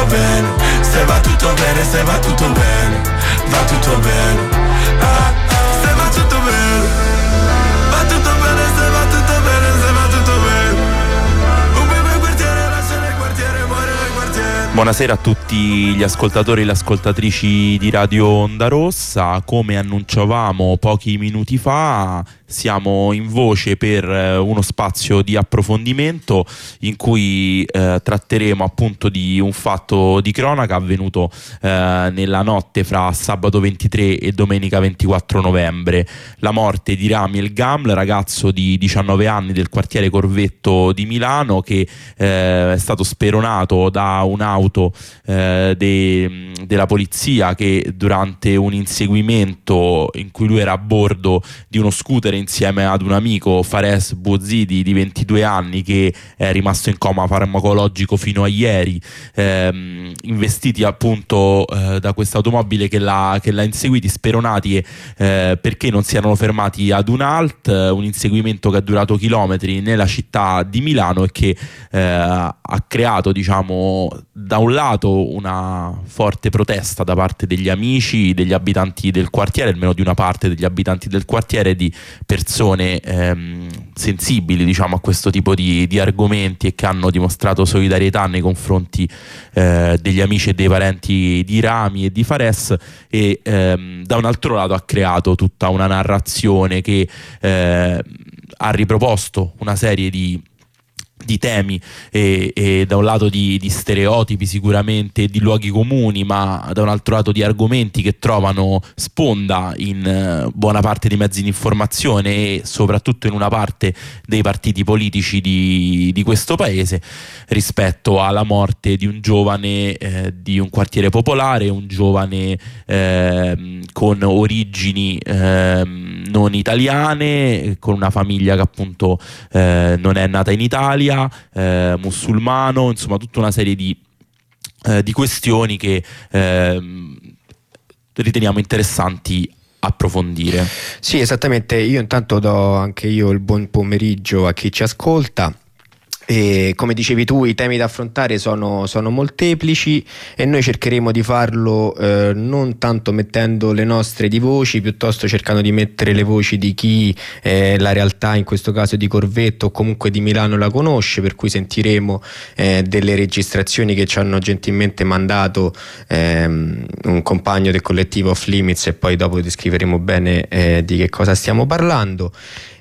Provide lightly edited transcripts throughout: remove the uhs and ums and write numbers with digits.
bene, se va tutto bene, se va tutto bene, va tutto bene. Se va tutto bene, va tutto bene, se va tutto bene, se va tutto bene. Un bel quartiere, lascia nel quartiere, muore nel quartiere. Buonasera a tutti gli ascoltatori e le ascoltatrici di Radio Onda Rossa. Come annunciavamo pochi minuti fa, siamo in voce per uno spazio di approfondimento in cui tratteremo appunto di un fatto di cronaca avvenuto nella notte fra sabato 23 e domenica 24 novembre. La morte di Rami El Gaml, ragazzo di 19 anni del quartiere Corvetto di Milano, che è stato speronato da un'auto della polizia che durante un inseguimento in cui lui era a bordo di uno scooter insieme ad un amico, Fares Bouzidi di 22 anni, che è rimasto in coma farmacologico fino a ieri, investiti appunto da questa automobile che l'ha inseguiti, speronati perché non si erano fermati ad un halt, un inseguimento che è durato chilometri nella città di Milano e che ha creato, diciamo, da un lato una forte protesta da parte degli amici, degli abitanti del quartiere, almeno di una parte degli abitanti del quartiere, di persone sensibili, diciamo, a questo tipo di argomenti e che hanno dimostrato solidarietà nei confronti degli amici e dei parenti di Rami e di Fares, e da un altro lato ha creato tutta una narrazione che ha riproposto una serie di temi e da un lato di stereotipi sicuramente, di luoghi comuni, ma da un altro lato di argomenti che trovano sponda in buona parte dei mezzi di informazione e soprattutto in una parte dei partiti politici di questo paese, rispetto alla morte di un giovane di un quartiere popolare, un giovane con origini non italiane, con una famiglia che appunto non è nata in Italia, musulmano, insomma tutta una serie di questioni che riteniamo interessanti approfondire. Sì, esattamente. Io intanto do anche io il buon pomeriggio a chi ci ascolta. E come dicevi tu, i temi da affrontare sono molteplici e noi cercheremo di farlo non tanto mettendo le nostre di voci, piuttosto cercando di mettere le voci di chi la realtà, in questo caso di Corvetto o comunque di Milano, la conosce, per cui sentiremo delle registrazioni che ci hanno gentilmente mandato un compagno del collettivo Off Limits, e poi dopo descriveremo bene di che cosa stiamo parlando.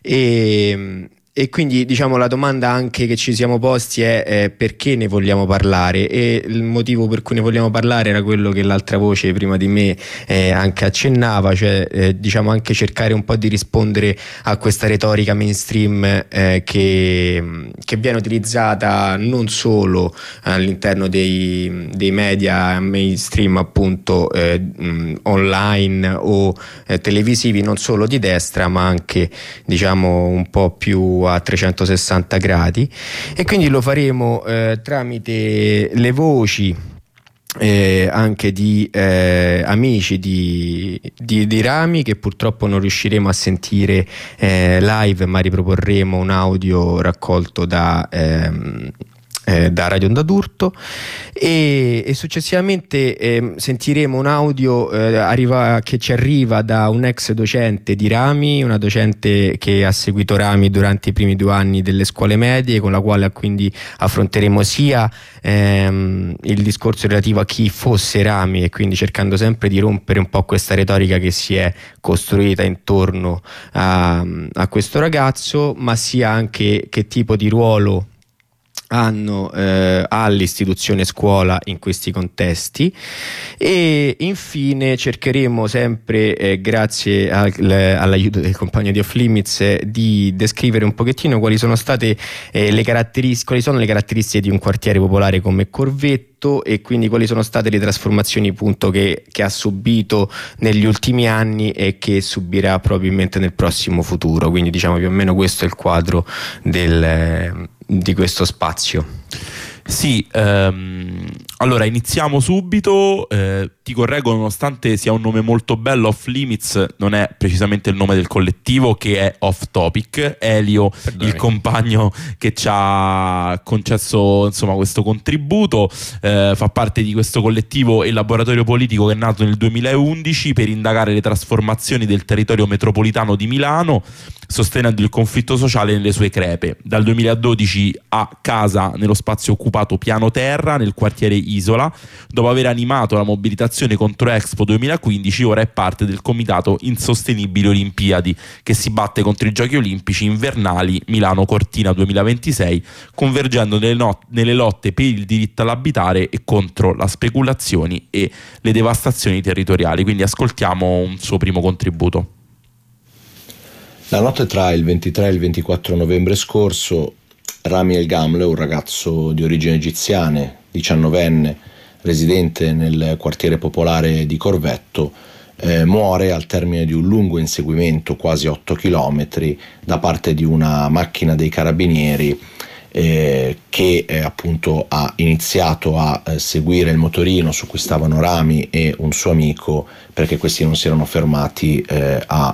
E quindi, diciamo, la domanda anche che ci siamo posti è perché ne vogliamo parlare, e il motivo per cui ne vogliamo parlare era quello che l'altra voce prima di me anche accennava, cioè diciamo anche cercare un po' di rispondere a questa retorica mainstream che viene utilizzata non solo all'interno dei media mainstream appunto online o televisivi, non solo di destra ma anche, diciamo, un po' più a 360 gradi, e quindi lo faremo tramite le voci anche di amici di Rami, che purtroppo non riusciremo a sentire live, ma riproporremo un audio raccolto da Radio Onda d'Urto, e successivamente sentiremo un audio che ci arriva da un ex docente di Rami, una docente che ha seguito Rami durante i primi 2 anni delle scuole medie, con la quale quindi affronteremo sia il discorso relativo a chi fosse Rami, e quindi cercando sempre di rompere un po' questa retorica che si è costruita intorno a questo ragazzo, ma sia anche che tipo di ruolo hanno all'istituzione scuola in questi contesti. E infine cercheremo sempre grazie all'aiuto del compagno di Off Limits di descrivere un pochettino quali sono state le caratteristiche di un quartiere popolare come Corvetto, e quindi quali sono state le trasformazioni appunto che ha subito negli ultimi anni e che subirà probabilmente nel prossimo futuro. Quindi, diciamo, più o meno questo è il quadro di questo spazio. Sì, Allora, iniziamo subito, ti correggo, nonostante sia un nome molto bello, Off Limits non è precisamente il nome del collettivo, che è Off Topic. Elio, il compagno che ci ha concesso insomma questo contributo, fa parte di questo collettivo e laboratorio politico che è nato nel 2011 per indagare le trasformazioni del territorio metropolitano di Milano, sostenendo il conflitto sociale nelle sue crepe. Dal 2012 ha casa nello spazio occupato Piano Terra, nel quartiere Isola. Dopo aver animato la mobilitazione contro Expo 2015, ora è parte del comitato Insostenibili Olimpiadi, che si batte contro i Giochi Olimpici invernali Milano Cortina 2026, convergendo nelle lotte per il diritto all'abitare e contro le speculazioni e le devastazioni territoriali. Quindi ascoltiamo un suo primo contributo. La notte tra il 23 e il 24 novembre scorso, Rami El Gamle, un ragazzo di origini egiziane, 19enne, residente nel quartiere popolare di Corvetto, muore al termine di un lungo inseguimento, quasi 8 chilometri, da parte di una macchina dei carabinieri che appunto ha iniziato a seguire il motorino su cui stavano Rami e un suo amico, perché questi non si erano fermati a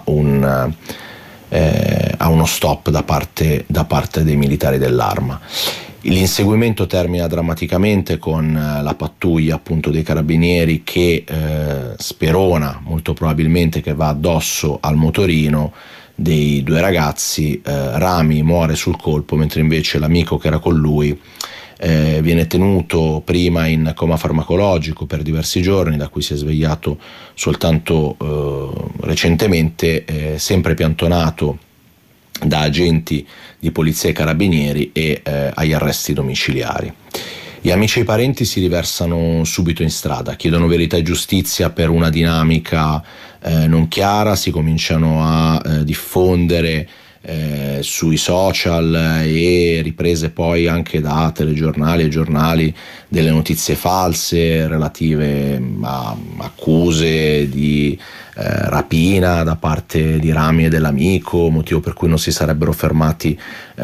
uno stop da parte dei militari dell'Arma. L'inseguimento termina drammaticamente con la pattuglia appunto dei carabinieri che sperona molto probabilmente che va addosso al motorino dei due ragazzi. Rami muore sul colpo, mentre invece l'amico che era con lui viene tenuto prima in coma farmacologico per diversi giorni, da cui si è svegliato soltanto recentemente, sempre piantonato da agenti di polizia e carabinieri e agli arresti domiciliari. Gli amici e i parenti si riversano subito in strada, chiedono verità e giustizia per una dinamica non chiara, si cominciano a diffondere sui social e riprese poi anche da telegiornali e giornali delle notizie false relative a accuse di rapina da parte di Rami e dell'amico, motivo per cui non si sarebbero fermati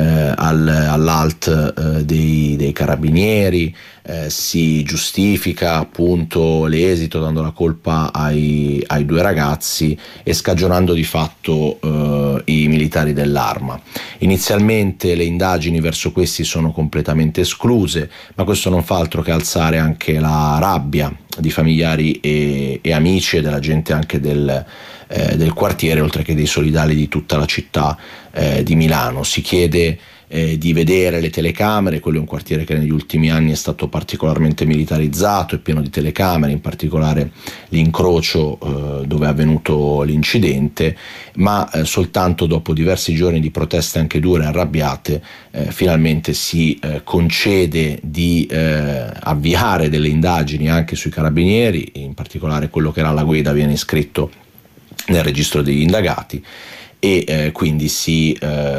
all'alt dei carabinieri. Si giustifica appunto l'esito dando la colpa ai due ragazzi e scagionando di fatto i militari dell'Arma. Inizialmente le indagini verso questi sono completamente escluse, ma questo non fa altro che alzare anche la rabbia di familiari e amici e della gente anche del quartiere, oltre che dei solidali di tutta la città di Milano. Si chiede di vedere le telecamere. Quello è un quartiere che negli ultimi anni è stato particolarmente militarizzato, è pieno di telecamere, in particolare l'incrocio dove è avvenuto l'incidente, ma soltanto dopo diversi giorni di proteste anche dure e arrabbiate finalmente si concede di avviare delle indagini anche sui carabinieri, in particolare quello che era alla guida viene iscritto nel registro degli indagati e quindi si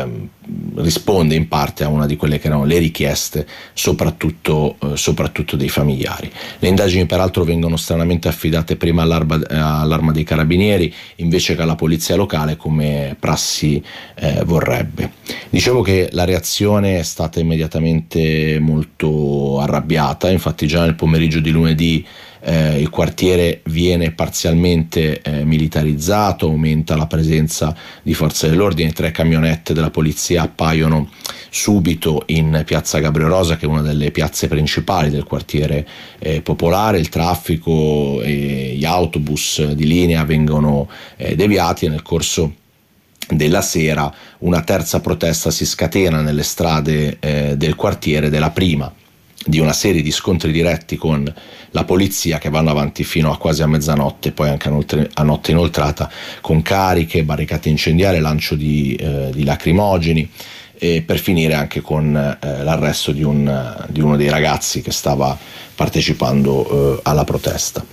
risponde in parte a una di quelle che erano le richieste soprattutto dei familiari. Le indagini peraltro vengono stranamente affidate prima all'Arma dei Carabinieri invece che alla polizia locale, come prassi vorrebbe. Dicevo che la reazione è stata immediatamente molto arrabbiata, infatti già nel pomeriggio di lunedì il quartiere viene parzialmente militarizzato, aumenta la presenza di forze dell'ordine, 3 camionette della polizia appaiono subito in piazza Gabriel Rosa, che è una delle piazze principali del quartiere popolare. Il traffico e gli autobus di linea vengono deviati e nel corso della sera una terza protesta si scatena nelle strade del quartiere, della prima di una serie di scontri diretti con la polizia che vanno avanti fino a quasi a mezzanotte, poi anche a notte inoltrata, con cariche, barricate incendiarie, lancio di lacrimogeni, e per finire anche con l'arresto di uno dei ragazzi che stava partecipando alla protesta.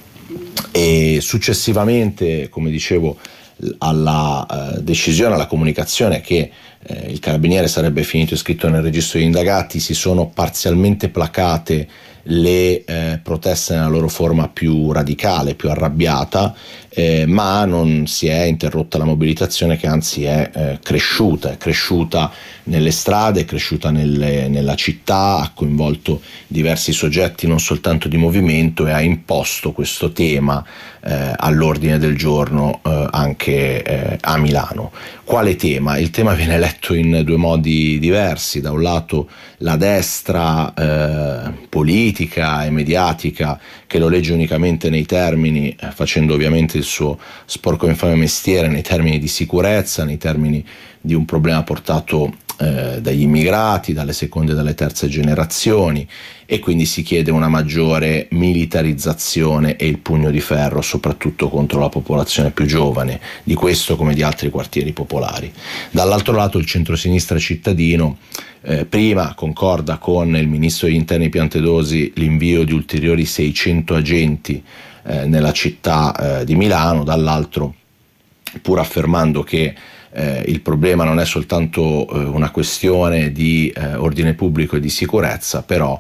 E successivamente, come dicevo, alla decisione, alla comunicazione che il carabiniere sarebbe finito iscritto nel registro degli indagati, si sono parzialmente placate le proteste nella loro forma più radicale, più arrabbiata, ma non si è interrotta la mobilitazione, che anzi è cresciuta nelle strade, è cresciuta nella città, ha coinvolto diversi soggetti non soltanto di movimento e ha imposto questo tema all'ordine del giorno anche a Milano. Quale tema? Il tema viene letto in due modi diversi: da un lato la destra politica e mediatica, che lo legge unicamente nei termini, facendo ovviamente il suo sporco e infame mestiere, nei termini di sicurezza, nei termini di un problema portato dagli immigrati, dalle seconde e dalle terze generazioni, e quindi si chiede una maggiore militarizzazione e il pugno di ferro soprattutto contro la popolazione più giovane, di questo come di altri quartieri popolari. Dall'altro lato il centrosinistra cittadino prima concorda con il ministro degli interni Piantedosi l'invio di ulteriori 600 agenti nella città di Milano, dall'altro, pur affermando che il problema non è soltanto una questione di ordine pubblico e di sicurezza, però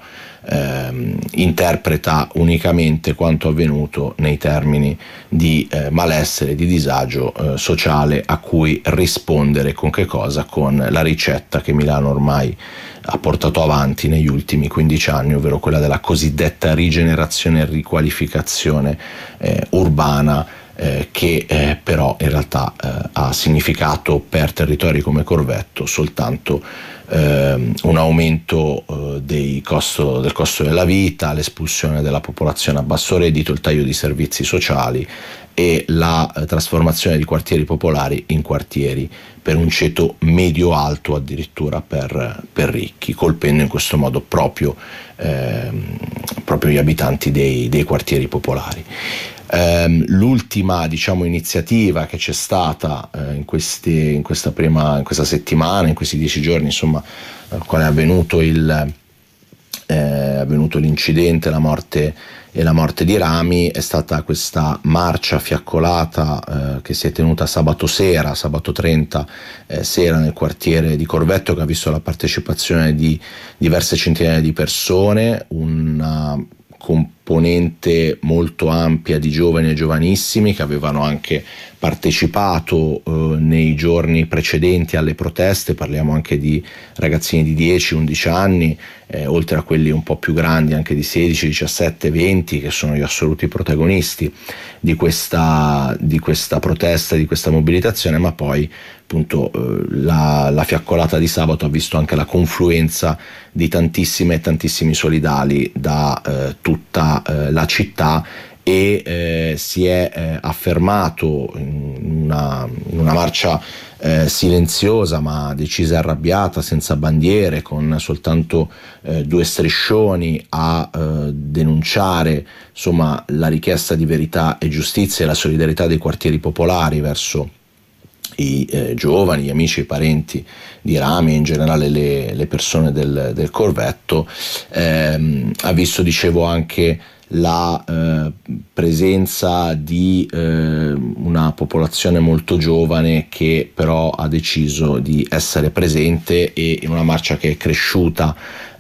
interpreta unicamente quanto avvenuto nei termini di malessere, di disagio sociale, a cui rispondere con che cosa? Con la ricetta che Milano ormai ha portato avanti negli ultimi 15 anni, ovvero quella della cosiddetta rigenerazione e riqualificazione urbana, che però in realtà ha significato per territori come Corvetto soltanto un aumento del costo della vita, l'espulsione della popolazione a basso reddito, il taglio di servizi sociali e la trasformazione di quartieri popolari in quartieri per un ceto medio-alto, addirittura per ricchi, colpendo in questo modo proprio gli abitanti dei quartieri popolari. L'ultima, iniziativa che c'è stata in questa settimana, in questi 10 giorni, insomma, al quale è avvenuto l'incidente, la morte di Rami, è stata questa marcia fiaccolata che si è tenuta sabato 30 sera nel quartiere di Corvetto, che ha visto la partecipazione di diverse centinaia di persone, una componente molto ampia di giovani e giovanissimi che avevano anche partecipato nei giorni precedenti alle proteste. Parliamo anche di ragazzini di 10-11 anni, oltre a quelli un po' più grandi anche di 16, 17, 20, che sono gli assoluti protagonisti di questa protesta, di questa mobilitazione. Ma poi appunto la fiaccolata di sabato ha visto anche la confluenza di tantissime e tantissimi solidali da tutta la città, e si è affermato in una marcia silenziosa ma decisa e arrabbiata, senza bandiere, con soltanto 2 striscioni a denunciare, insomma, la richiesta di verità e giustizia e la solidarietà dei quartieri popolari verso i giovani, gli amici, i parenti di Rami e in generale le persone del Corvetto. Ha visto, dicevo, anche la presenza di una popolazione molto giovane che però ha deciso di essere presente, e in una marcia che è cresciuta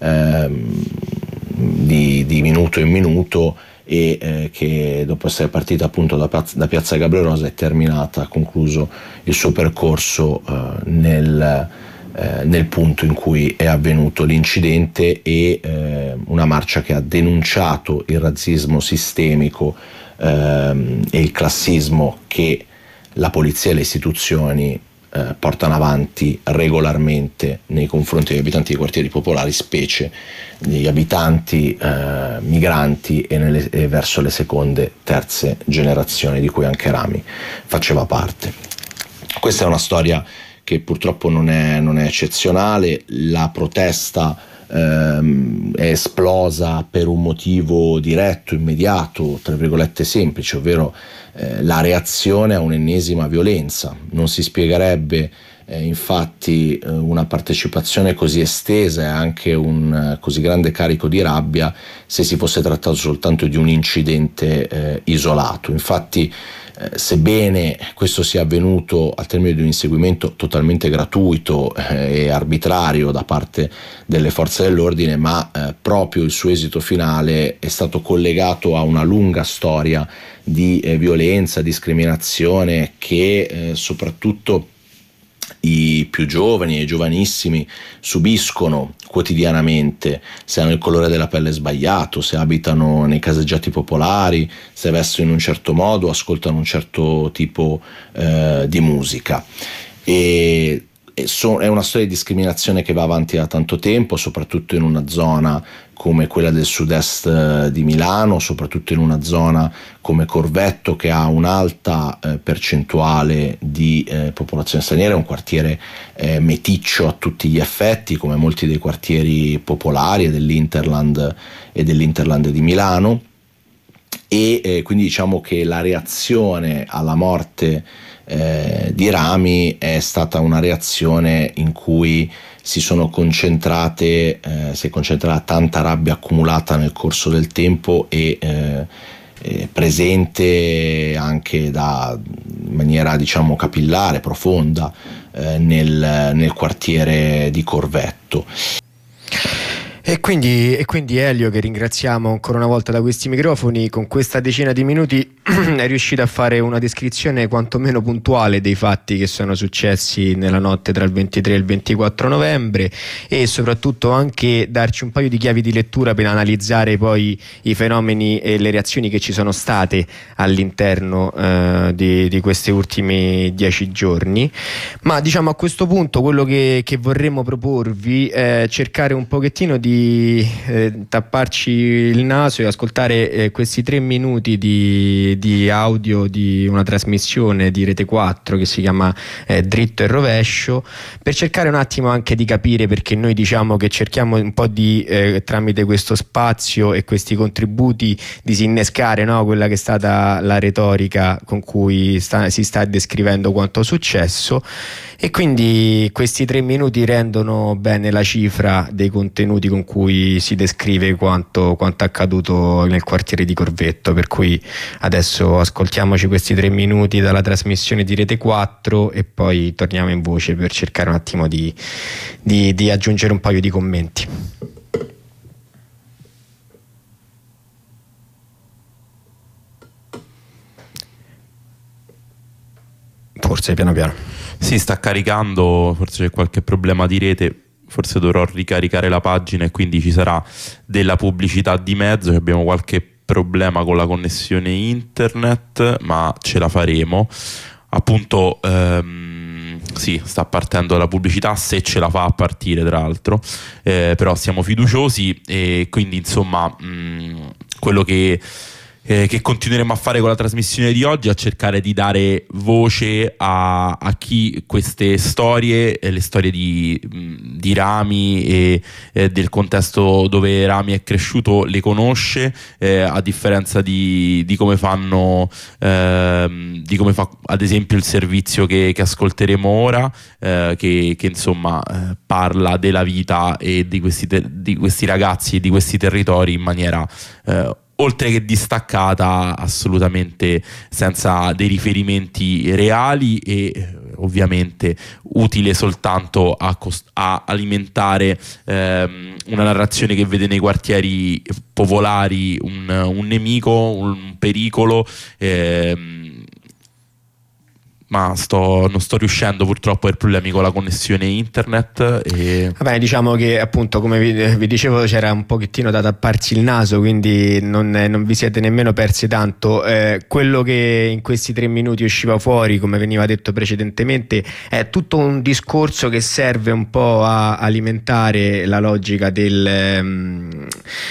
di minuto in minuto, e che dopo essere partita appunto da Piazza Gabriele Rosa è terminata, ha concluso il suo percorso nel punto in cui è avvenuto l'incidente, e una marcia che ha denunciato il razzismo sistemico e il classismo che la polizia e le istituzioni portano avanti regolarmente nei confronti degli abitanti dei quartieri popolari, specie degli abitanti migranti e verso le seconde, terze generazioni, di cui anche Rami faceva parte. Questa è una storia che purtroppo non è eccezionale. La protesta è esplosa per un motivo diretto, immediato, tra virgolette semplice, ovvero la reazione a un'ennesima violenza. Non si spiegherebbe infatti una partecipazione così estesa e anche un così grande carico di rabbia se si fosse trattato soltanto di un incidente isolato. Infatti sebbene questo sia avvenuto al termine di un inseguimento totalmente gratuito e arbitrario da parte delle forze dell'ordine, ma proprio il suo esito finale è stato collegato a una lunga storia di violenza, discriminazione che soprattutto i più giovani e i giovanissimi subiscono quotidianamente, se hanno il colore della pelle sbagliato, se abitano nei caseggiati popolari, se vestono in un certo modo, ascoltano un certo tipo di musica. È una storia di discriminazione che va avanti da tanto tempo, soprattutto in una zona come quella del sud-est di Milano, soprattutto in una zona come Corvetto, che ha un'alta percentuale di popolazione straniera, è un quartiere meticcio a tutti gli effetti, come molti dei quartieri popolari dell'Interland e dell'Interland di Milano, e quindi diciamo che la reazione alla morte di Rami è stata una reazione in cui si è concentrata tanta rabbia accumulata nel corso del tempo e presente anche in maniera diciamo capillare, profonda nel quartiere di Corvetto. E quindi Elio, che ringraziamo ancora una volta da questi microfoni, con questa decina di minuti è riuscito a fare una descrizione quantomeno puntuale dei fatti che sono successi nella notte tra il 23 e il 24 novembre e soprattutto anche darci un paio di chiavi di lettura per analizzare poi i fenomeni e le reazioni che ci sono state all'interno di questi ultimi 10 giorni. Ma diciamo, a questo punto quello che vorremmo proporvi è cercare un pochettino di tapparci il naso e ascoltare questi 3 minuti di audio di una trasmissione di Rete 4 che si chiama Dritto e Rovescio, per cercare un attimo anche di capire, perché noi diciamo che cerchiamo un po' di tramite questo spazio e questi contributi disinnescare, no, quella che è stata la retorica con cui si sta descrivendo quanto successo, e quindi questi 3 minuti rendono bene la cifra dei contenuti con cui si descrive quanto accaduto nel quartiere di Corvetto. Per cui adesso ascoltiamoci questi 3 minuti dalla trasmissione di Rete 4 e poi torniamo in voce per cercare un attimo di aggiungere un paio di commenti. Forse piano piano. Si sta caricando, forse c'è qualche problema di rete, forse dovrò ricaricare la pagina e quindi ci sarà della pubblicità di mezzo, abbiamo qualche problema con la connessione internet, ma ce la faremo. Appunto sì, sta partendo la pubblicità, se ce la fa a partire tra l'altro, però siamo fiduciosi e quindi insomma quello che continueremo a fare con la trasmissione di oggi è a cercare di dare voce a chi queste storie, le storie di Rami e del contesto dove Rami è cresciuto, le conosce, a differenza di come fanno di come fa ad esempio il servizio che ascolteremo ora, che insomma parla della vita e di questi ragazzi e di questi territori in maniera oltre che distaccata, assolutamente senza dei riferimenti reali e ovviamente utile soltanto a alimentare una narrazione che vede nei quartieri popolari un nemico, un pericolo, ma non sto riuscendo purtroppo per problemi con la connessione internet Vabbè, diciamo che appunto, come vi dicevo, c'era un pochettino da tapparsi il naso, quindi non vi siete nemmeno persi tanto. Quello che in questi 3 minuti usciva fuori, come veniva detto precedentemente, è tutto un discorso che serve un po' a alimentare la logica del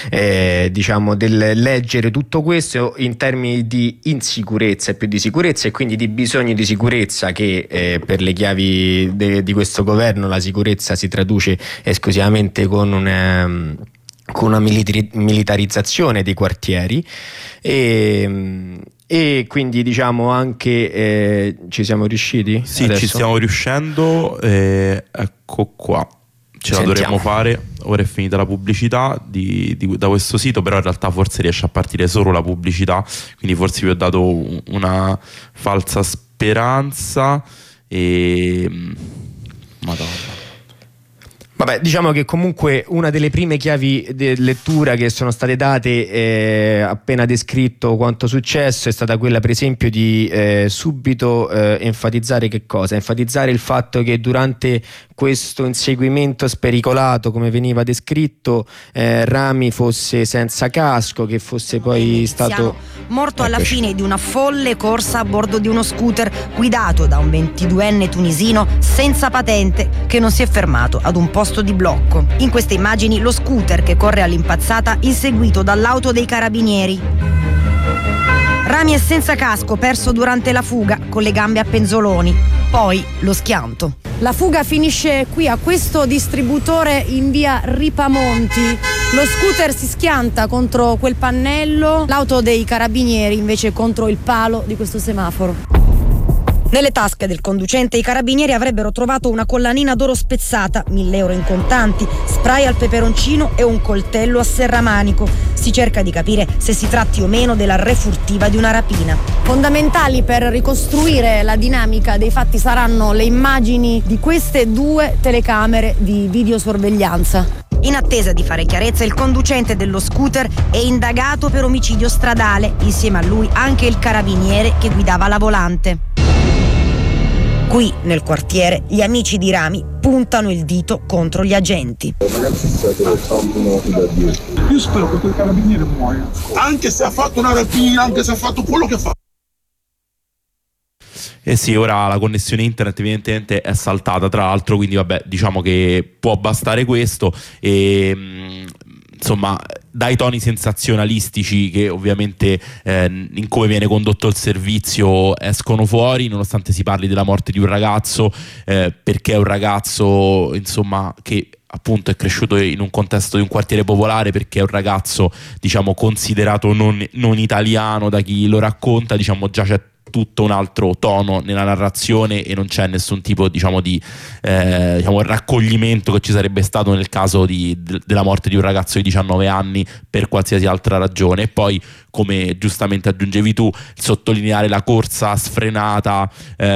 leggere tutto questo in termini di insicurezza e più di sicurezza, e quindi di bisogno di sicurezza, che per le chiavi di questo governo la sicurezza si traduce esclusivamente con con una militarizzazione dei quartieri e quindi diciamo anche ci siamo riusciti? Sì, adesso? ci stiamo riuscendo, ecco qua, ce la dovremmo fare. Ora è finita la pubblicità da questo sito, però in realtà forse riesce a partire solo la pubblicità, quindi forse vi ho dato una falsa speranza e Madonna. Vabbè, diciamo che comunque una delle prime chiavi di lettura che sono state date, appena descritto quanto successo, è stata quella per esempio di subito enfatizzare che cosa? Enfatizzare il fatto che durante questo inseguimento spericolato, come veniva descritto, Rami fosse senza casco, che fosse poi stato morto alla fine di una folle corsa a bordo di uno scooter guidato da un 22enne tunisino senza patente che non si è fermato ad un posto di blocco. In queste immagini lo scooter che corre all'impazzata inseguito dall'auto dei carabinieri. Rami è senza casco, perso durante la fuga con le gambe a penzoloni. Poi lo schianto. La fuga finisce qui a questo distributore in via Ripamonti. Lo scooter si schianta contro quel pannello, l'auto dei carabinieri invece contro il palo di questo semaforo. Nelle tasche del conducente i carabinieri avrebbero trovato una collanina d'oro spezzata, 1.000 euro in contanti, spray al peperoncino e un coltello a serramanico. Si cerca di capire se si tratti o meno della refurtiva di una rapina. Fondamentali per ricostruire la dinamica dei fatti saranno le immagini di queste 2 telecamere di videosorveglianza. In attesa di fare chiarezza, il conducente dello scooter è indagato per omicidio stradale, insieme a lui anche il carabiniere che guidava la volante. Qui, nel quartiere, gli amici di Rami puntano il dito contro gli agenti. Io spero che quel carabiniere muoia, anche se ha fatto una rapina, anche se ha fatto quello che ha fatto. Eh sì, ora la connessione internet evidentemente è saltata, tra l'altro, quindi vabbè, diciamo che può bastare questo e insomma dai toni sensazionalistici che ovviamente in come viene condotto il servizio escono fuori, nonostante si parli della morte di un ragazzo, perché è un ragazzo insomma che appunto è cresciuto in un contesto di un quartiere popolare, perché è un ragazzo diciamo considerato non italiano da chi lo racconta, diciamo già c'è tutto un altro tono nella narrazione e non c'è nessun tipo diciamo di raccoglimento che ci sarebbe stato nel caso della morte di un ragazzo di 19 anni per qualsiasi altra ragione. E poi, come giustamente aggiungevi tu, sottolineare la corsa sfrenata,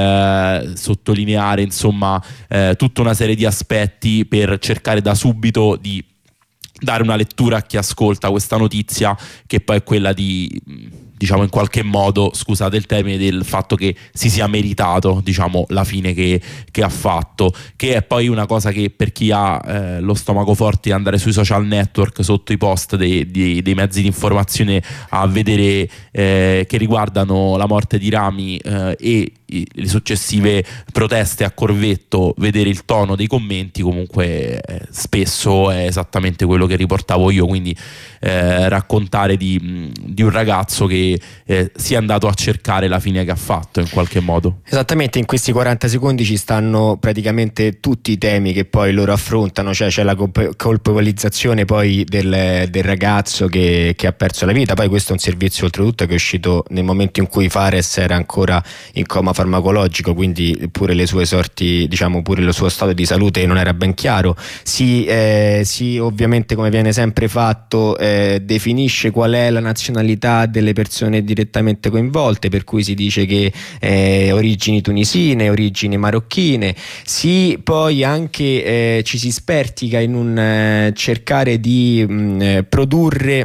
sottolineare insomma tutta una serie di aspetti per cercare da subito di dare una lettura a chi ascolta questa notizia, che poi è quella di diciamo in qualche modo, scusate il termine, del fatto che si sia meritato diciamo la fine che ha fatto, che è poi una cosa che per chi ha lo stomaco forte di andare sui social network sotto i post dei mezzi di informazione a vedere che riguardano la morte di Rami e le successive proteste a Corvetto, vedere il tono dei commenti comunque spesso è esattamente quello che riportavo io, quindi raccontare di un ragazzo che sia andato a cercare la fine che ha fatto in qualche modo. Esattamente, in questi 40 secondi ci stanno praticamente tutti i temi che poi loro affrontano, cioè c'è la colpevolizzazione poi del ragazzo che ha perso la vita. Poi questo è un servizio oltretutto che è uscito nel momento in cui Fares era ancora in coma farmacologico, quindi pure le sue sorti, diciamo pure il suo stato di salute non era ben chiaro. Si ovviamente, come viene sempre fatto, definisce qual è la nazionalità delle persone direttamente coinvolte, per cui si dice che origini tunisine, origini marocchine. Poi anche ci si spertica in un cercare di produrre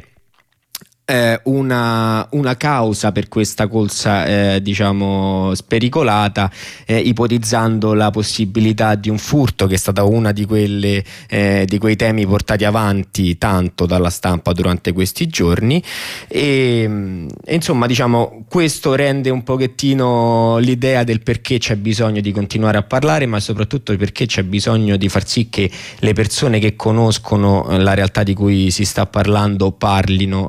una causa per questa corsa diciamo spericolata, ipotizzando la possibilità di un furto, che è stata una di quei temi portati avanti tanto dalla stampa durante questi giorni e insomma diciamo questo rende un pochettino l'idea del perché c'è bisogno di continuare a parlare, ma soprattutto perché c'è bisogno di far sì che le persone che conoscono la realtà di cui si sta parlando parlino e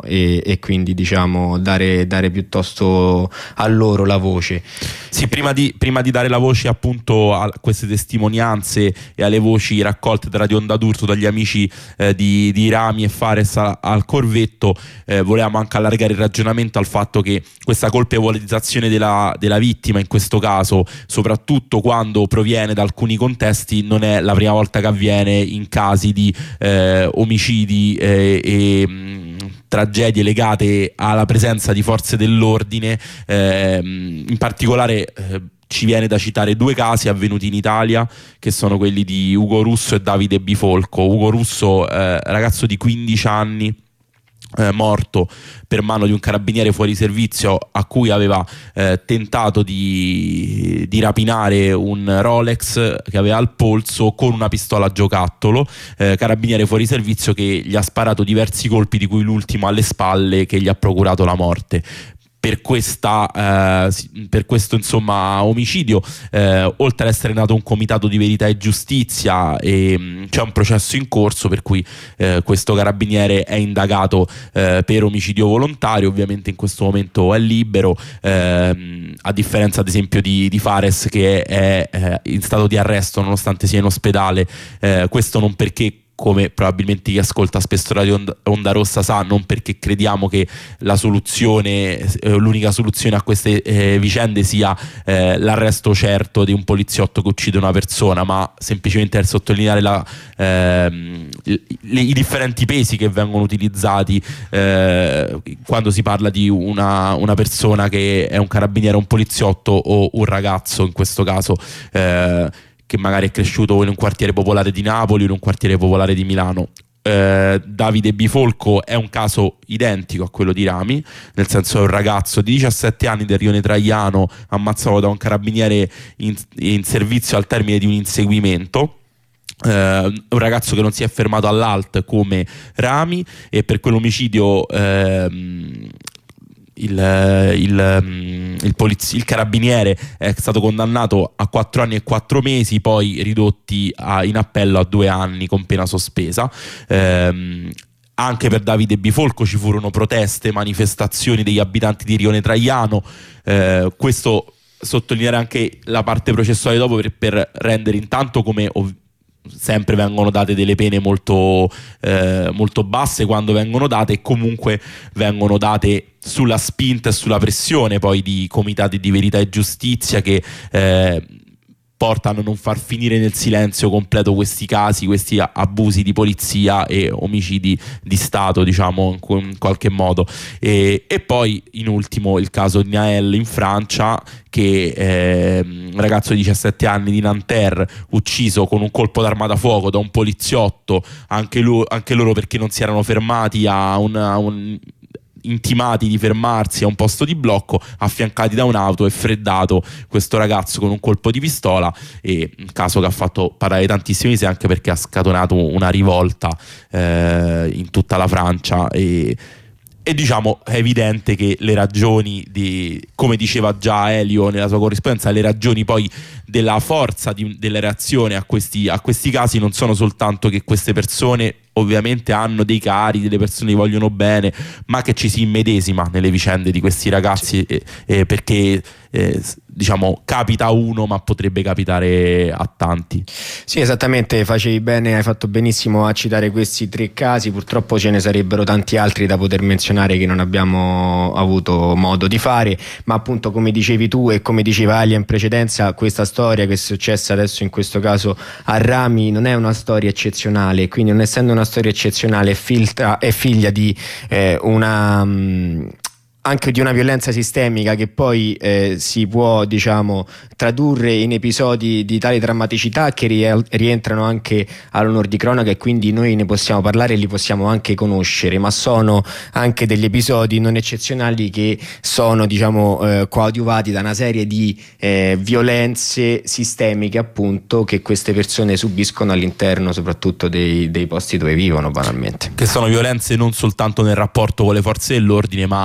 e quindi diciamo dare piuttosto a loro la voce. Sì, prima di dare la voce appunto a queste testimonianze e alle voci raccolte da Radio Onda d'Urto dagli amici di Rami e Fares al corvetto, volevamo anche allargare il ragionamento al fatto che questa colpevolizzazione della vittima in questo caso, soprattutto quando proviene da alcuni contesti, non è la prima volta che avviene in casi di omicidi e tragedie legate alla presenza di forze dell'ordine. In particolare ci viene da citare 2 casi avvenuti in Italia, che sono quelli di Ugo Russo e Davide Bifolco. Ugo Russo, ragazzo di 15 anni, morto per mano di un carabiniere fuori servizio a cui aveva tentato di rapinare un Rolex che aveva al polso con una pistola a giocattolo. Carabiniere fuori servizio che gli ha sparato diversi colpi, di cui l'ultimo alle spalle, che gli ha procurato la morte. Per questo insomma omicidio, oltre ad essere nato un comitato di verità e giustizia, c'è un processo in corso per cui questo carabiniere è indagato per omicidio volontario. Ovviamente in questo momento è libero, a differenza ad esempio di Fares, che è in stato di arresto nonostante sia in ospedale. Questo non perché, come probabilmente chi ascolta spesso Radio Onda Rossa sa, non perché crediamo che l'unica soluzione a queste vicende sia l'arresto certo di un poliziotto che uccide una persona, ma semplicemente per sottolineare i differenti pesi che vengono utilizzati quando si parla di una persona che è un carabiniere, un poliziotto o un ragazzo, in questo caso che magari è cresciuto in un quartiere popolare di Napoli o in un quartiere popolare di Milano. Davide Bifolco è un caso identico a quello di Rami, nel senso è un ragazzo di 17 anni del Rione Traiano, ammazzato da un carabiniere in servizio al termine di un inseguimento. Un ragazzo che non si è fermato all'ALT come Rami, e per quell'omicidio il carabiniere è stato condannato a 4 anni e 4 mesi, poi ridotti in appello a 2 anni con pena sospesa. Anche per Davide Bifolco ci furono proteste, manifestazioni degli abitanti di Rione Traiano. Questo sottolineare anche la parte processuale dopo, per rendere intanto come sempre vengono date delle pene molto basse quando vengono date, e comunque vengono date sulla spinta e sulla pressione poi di comitati di verità e giustizia che portano a non far finire nel silenzio completo questi casi, questi abusi di polizia e omicidi di Stato, diciamo in qualche modo. E poi in ultimo il caso di Nael in Francia, che un ragazzo di 17 anni di Nanterre, ucciso con un colpo d'arma da fuoco da un poliziotto, anche loro perché non si erano fermati intimati di fermarsi a un posto di blocco, affiancati da un'auto, e freddato questo ragazzo con un colpo di pistola. E un caso che ha fatto parlare tantissimi, anche perché ha scatenato una rivolta in tutta la Francia, e diciamo è evidente che le ragioni come diceva già Elio nella sua corrispondenza, le ragioni poi della forza della reazione a questi casi non sono soltanto che queste persone ovviamente hanno dei cari, delle persone che vogliono bene, ma che ci si immedesima nelle vicende di questi ragazzi, perché diciamo capita a uno, ma potrebbe capitare a tanti. Sì, esattamente, facevi bene, hai fatto benissimo a citare questi 3 casi. Purtroppo ce ne sarebbero tanti altri da poter menzionare che non abbiamo avuto modo di fare, ma appunto, come dicevi tu e come diceva Alia in precedenza, questa storia che è successa adesso in questo caso a Rami non è una storia eccezionale, quindi non essendo una storia eccezionale è figlia di anche di una violenza sistemica che poi si può, diciamo, tradurre in episodi di tale drammaticità che rientrano anche all'onor di cronaca, e quindi noi ne possiamo parlare e li possiamo anche conoscere, ma sono anche degli episodi non eccezionali che sono, diciamo, coadiuvati da una serie di violenze sistemiche, appunto, che queste persone subiscono all'interno soprattutto dei posti dove vivono, banalmente. Che sono violenze non soltanto nel rapporto con le forze dell'ordine, ma anche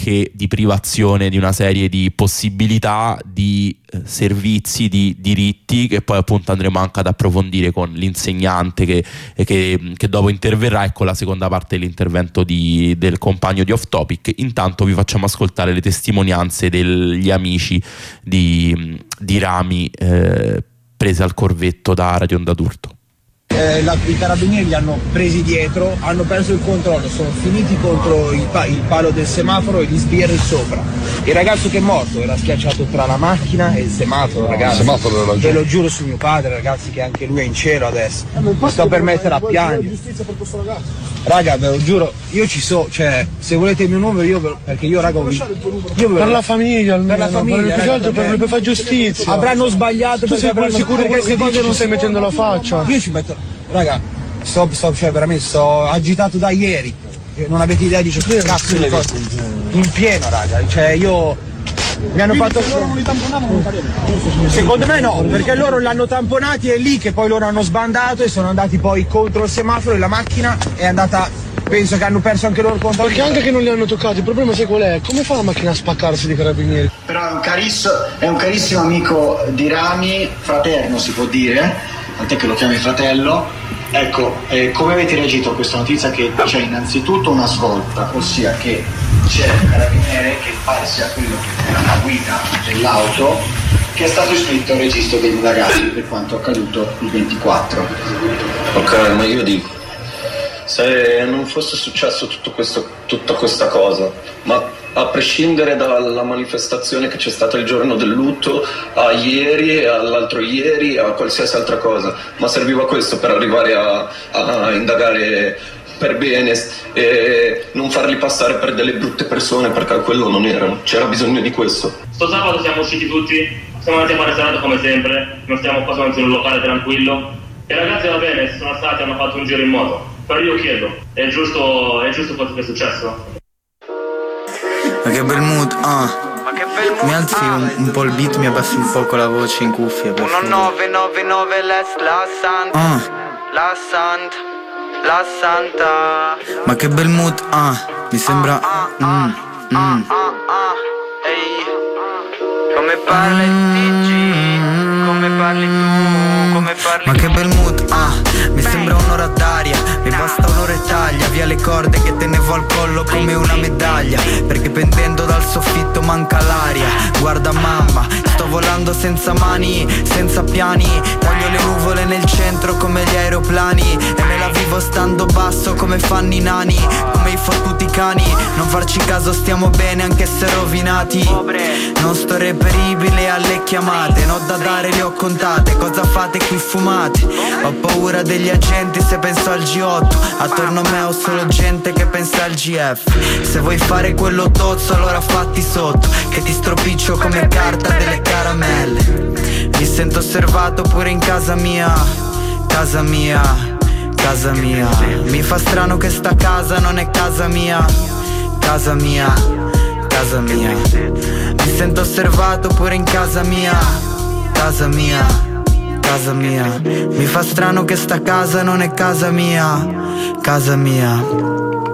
anche di privazione di una serie di possibilità, di servizi, di diritti, che poi appunto andremo anche ad approfondire con l'insegnante che dopo interverrà, e con la seconda parte dell'intervento del compagno di Off Topic. Intanto vi facciamo ascoltare le testimonianze degli amici di Rami, prese al corvetto da Radio Onda d'Urto. I carabinieri li hanno presi dietro, hanno perso il controllo, sono finiti contro il palo del semaforo e gli sbirri sopra. Il ragazzo che è morto era schiacciato tra la macchina e il semaforo, ragazzi. Ve lo giuro su mio padre, ragazzi, che anche lui è in cielo adesso. Mi sto per mettere a piangere. Giustizia per questo ragazzo. Raga, ve lo giuro, io ci so, cioè, se volete il mio numero, perché io, raga, Per la famiglia, per la famiglia, per fare giustizia. Avranno sbagliato. Tu sei sicuro che si dice non stai mettendo la faccia? Io ci metto, raga, cioè veramente sto agitato da ieri. Non avete idea di che cazzo di cose. In pieno, raga, cioè io. Mi hanno fatto. Loro non li tamponavano. Secondo me no, perché loro l'hanno tamponati e lì che poi loro hanno sbandato e sono andati poi contro il semaforo e la macchina è andata. Penso che hanno perso anche loro il controllo. Perché anche che non li hanno toccati, il problema sai qual è? Come fa la macchina a spaccarsi di carabinieri? Però è un carissimo amico di Rami, fraterno si può dire, tant'è che lo chiami fratello. Ecco, come avete reagito a questa notizia che c'è innanzitutto una svolta, ossia che c'è un carabiniere che pare sia quello che era la guida dell'auto, che è stato iscritto al registro degli indagati per quanto accaduto il 24. Ok, ma io dico, se non fosse successo tutta questa cosa, ma a prescindere dalla manifestazione che c'è stata il giorno del lutto, a ieri, all'altro ieri, a qualsiasi altra cosa, ma serviva questo per arrivare a indagare per bene e non farli passare per delle brutte persone, perché quello non erano, c'era bisogno di questo. Sto sabato siamo usciti tutti, siamo andati a fare serata come sempre, non stiamo qua in un locale tranquillo. I ragazzi va bene, sono stati, hanno fatto un giro in moto, però io chiedo, è giusto quello che è successo? Ma che bel mood, mi alzi un po' il beat, mi abbassi un poco la voce in cuffia. 1999 la Santa. Ma che bel mood, mi sembra Ehi, come parla il TG, come parli tu, come parli. Ma che bel mood, mi sembra un'ora d'aria, mi basta un'ora e taglia via le corde che tenevo al collo come una medaglia, perché pendendo dal soffitto manca l'aria. Guarda mamma, sto volando senza mani, senza piani, taglio le nuvole nel centro come gli aeroplani e me la vivo stando basso come fanno i nani, come i fottuti cani. Non farci caso, stiamo bene anche se rovinati. Non sto reperibile alle chiamate, ne ho da dare, le ho contate. Cosa fate qui, fumate? Ho paura degli agenti se penso al G8. Attorno a me ho solo gente che pensa al GF. Se vuoi fare quello tozzo allora fatti sotto, che ti stropiccio come carta delle caramelle. Mi sento osservato pure in casa mia, casa mia, casa mia. Mi fa strano che sta casa non è casa mia, casa mia, casa mia. Mi sento osservato pure in casa mia, casa mia, casa mia. Mi fa strano che sta casa non è casa mia, casa mia.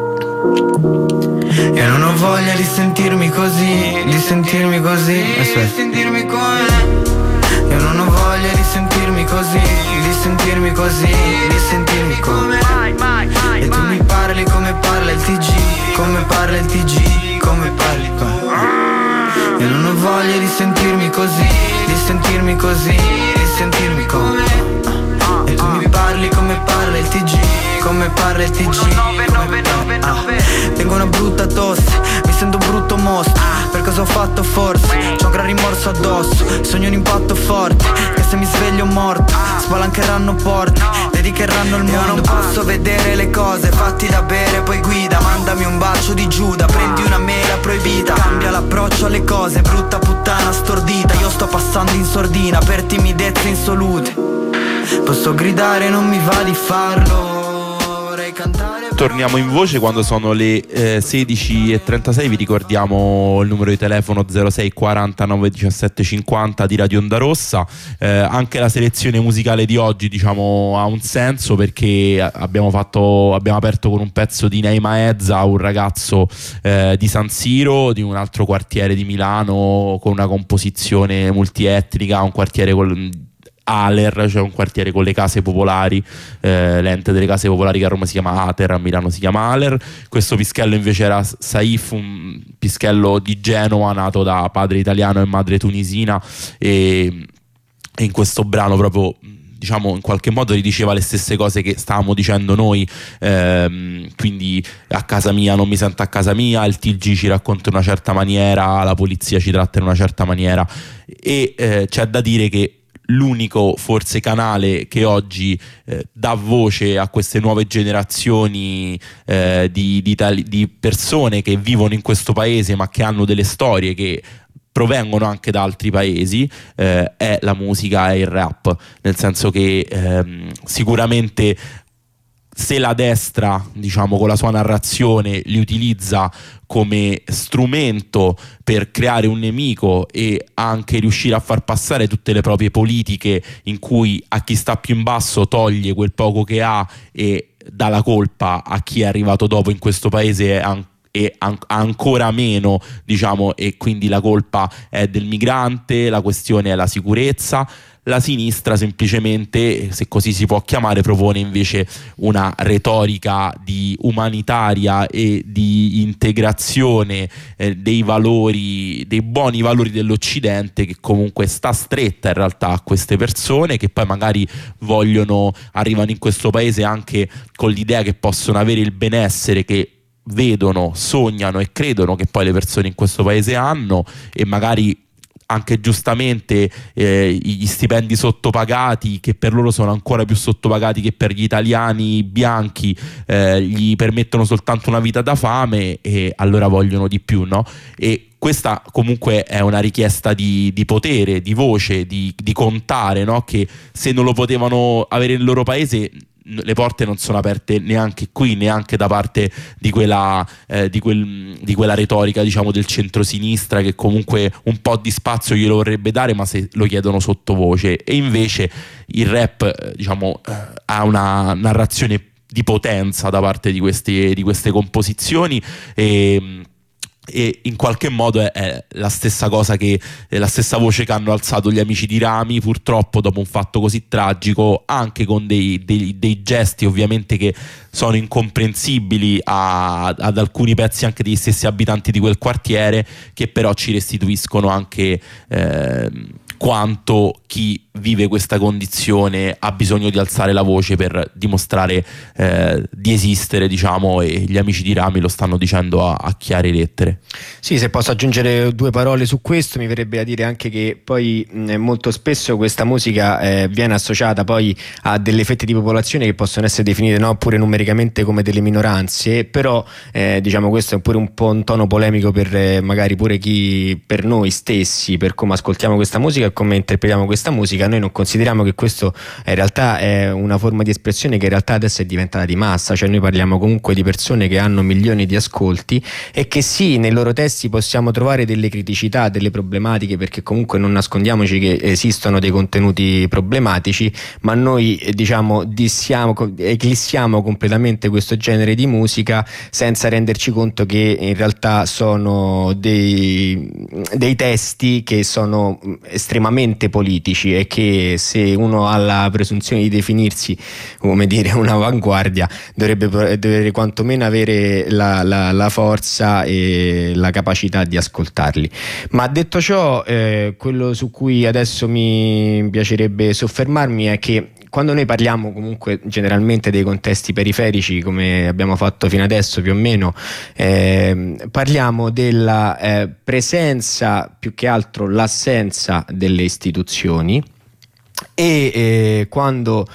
Io non ho voglia di sentirmi così, di sentirmi così, di sentirmi come. Io non ho voglia di sentirmi così, di sentirmi così, di sentirmi come. E tu mi parli come parla il TG, come parla il TG, come parli qua. Io non ho voglia di sentirmi così, di sentirmi così, di sentirmi come. E tu mi parli come parla il TG, come parla il TG. Tengo una brutta tosse, mi sento un brutto mostro. Per cosa ho fatto forse? C'ho un gran rimorso addosso. Sogno un impatto forte, che se mi sveglio morto spalancheranno porte, dedicheranno il mondo. Io non posso vedere le cose fatti da bere, poi guida. Mandami un bacio di Giuda, prendi una mela proibita. Cambia l'approccio alle cose, brutta puttana stordita. Io sto passando in sordina per timidezze insolute. Posso gridare, non mi va di farlo. Vorrei cantare Torniamo in voce quando sono le 16:36. Vi ricordiamo il numero di telefono 06 49 17 50 di Radio Onda Rossa. Anche la selezione musicale di oggi, diciamo, ha un senso, perché abbiamo aperto con un pezzo di Neima Ezza, un ragazzo di San Siro, di un altro quartiere di Milano, con una composizione multietnica, un quartiere Aler, cioè un quartiere con le case popolari, l'ente delle case popolari che a Roma si chiama Ater, a Milano si chiama Aler. Questo pischello invece era Saif, un pischello di Genova, nato da padre italiano e madre tunisina, e in questo brano proprio, diciamo, in qualche modo ridiceva le stesse cose che stavamo dicendo noi, quindi a casa mia non mi sento a casa mia, il TG ci racconta in una certa maniera, la polizia ci tratta in una certa maniera, e c'è da dire che l'unico forse canale che oggi dà voce a queste nuove generazioni di persone che vivono in questo paese ma che hanno delle storie che provengono anche da altri paesi, è la musica e il rap, nel senso che sicuramente se la destra, diciamo, con la sua narrazione li utilizza come strumento per creare un nemico e anche riuscire a far passare tutte le proprie politiche in cui a chi sta più in basso toglie quel poco che ha e dà la colpa a chi è arrivato dopo in questo paese e ancora meno, diciamo, e quindi la colpa è del migrante, la questione è la sicurezza. La sinistra semplicemente, se così si può chiamare, propone invece una retorica di umanitaria e di integrazione dei valori, dei buoni valori dell'Occidente, che comunque sta stretta in realtà a queste persone, che poi magari arrivano in questo paese anche con l'idea che possono avere il benessere che vedono, sognano e credono che poi le persone in questo paese hanno, e magari anche giustamente gli stipendi sottopagati, che per loro sono ancora più sottopagati che per gli italiani bianchi, gli permettono soltanto una vita da fame, e allora vogliono di più, no? E questa comunque è una richiesta di potere, di voce, di contare, no? Che se non lo potevano avere nel loro paese, le porte non sono aperte neanche qui, neanche da parte di quella retorica, diciamo, del centrosinistra, che comunque un po' di spazio glielo vorrebbe dare, ma se lo chiedono sottovoce. E invece il rap, diciamo, ha una narrazione di potenza da parte di queste composizioni, e in qualche modo è la stessa cosa, che è la stessa voce che hanno alzato gli amici di Rami, purtroppo dopo un fatto così tragico, anche con dei gesti ovviamente che sono incomprensibili ad alcuni pezzi anche degli stessi abitanti di quel quartiere, che però ci restituiscono anche quanto chi vive questa condizione ha bisogno di alzare la voce per dimostrare di esistere, diciamo, e gli amici di Rami lo stanno dicendo a chiare lettere. Sì, se posso aggiungere due parole su questo, mi verrebbe a dire anche che poi molto spesso questa musica viene associata poi a delle fette di popolazione che possono essere definite, no, pure numericamente come delle minoranze, però diciamo questo è pure un po' un tono polemico per magari pure per noi stessi, per come ascoltiamo questa musica e come interpretiamo questa musica. Noi non consideriamo che questo in realtà è una forma di espressione che in realtà adesso è diventata di massa, cioè noi parliamo comunque di persone che hanno milioni di ascolti e che sì, nei loro testi possiamo trovare delle criticità, delle problematiche, perché comunque non nascondiamoci che esistono dei contenuti problematici, ma noi diciamo eclissiamo completamente questo genere di musica senza renderci conto che in realtà sono dei testi che sono estremamente politici e che se uno ha la presunzione di definirsi, come dire, un'avanguardia, dovrebbe quantomeno avere la forza e la capacità di ascoltarli. Ma detto ciò, quello su cui adesso mi piacerebbe soffermarmi è che quando noi parliamo comunque generalmente dei contesti periferici, come abbiamo fatto fino adesso più o meno, parliamo della presenza, più che altro l'assenza delle istituzioni, e quando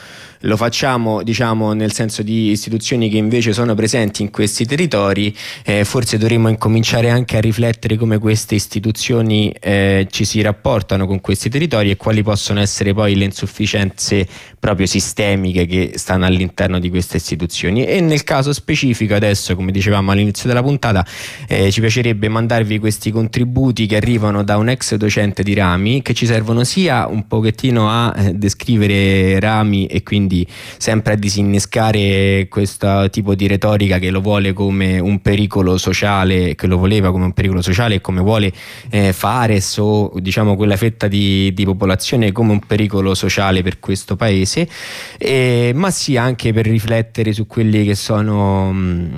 lo facciamo, diciamo, nel senso di istituzioni che invece sono presenti in questi territori, forse dovremmo incominciare anche a riflettere come queste istituzioni ci si rapportano con questi territori e quali possono essere poi le insufficienze proprio sistemiche che stanno all'interno di queste istituzioni. E nel caso specifico adesso, come dicevamo all'inizio della puntata, ci piacerebbe mandarvi questi contributi che arrivano da un ex docente di Rami, che ci servono sia un pochettino a descrivere Rami e quindi sempre a disinnescare questo tipo di retorica che lo vuole come un pericolo sociale, che lo voleva come un pericolo sociale, e come vuole Fares o diciamo quella fetta di popolazione come un pericolo sociale per questo paese, ma sia anche per riflettere su quelli che sono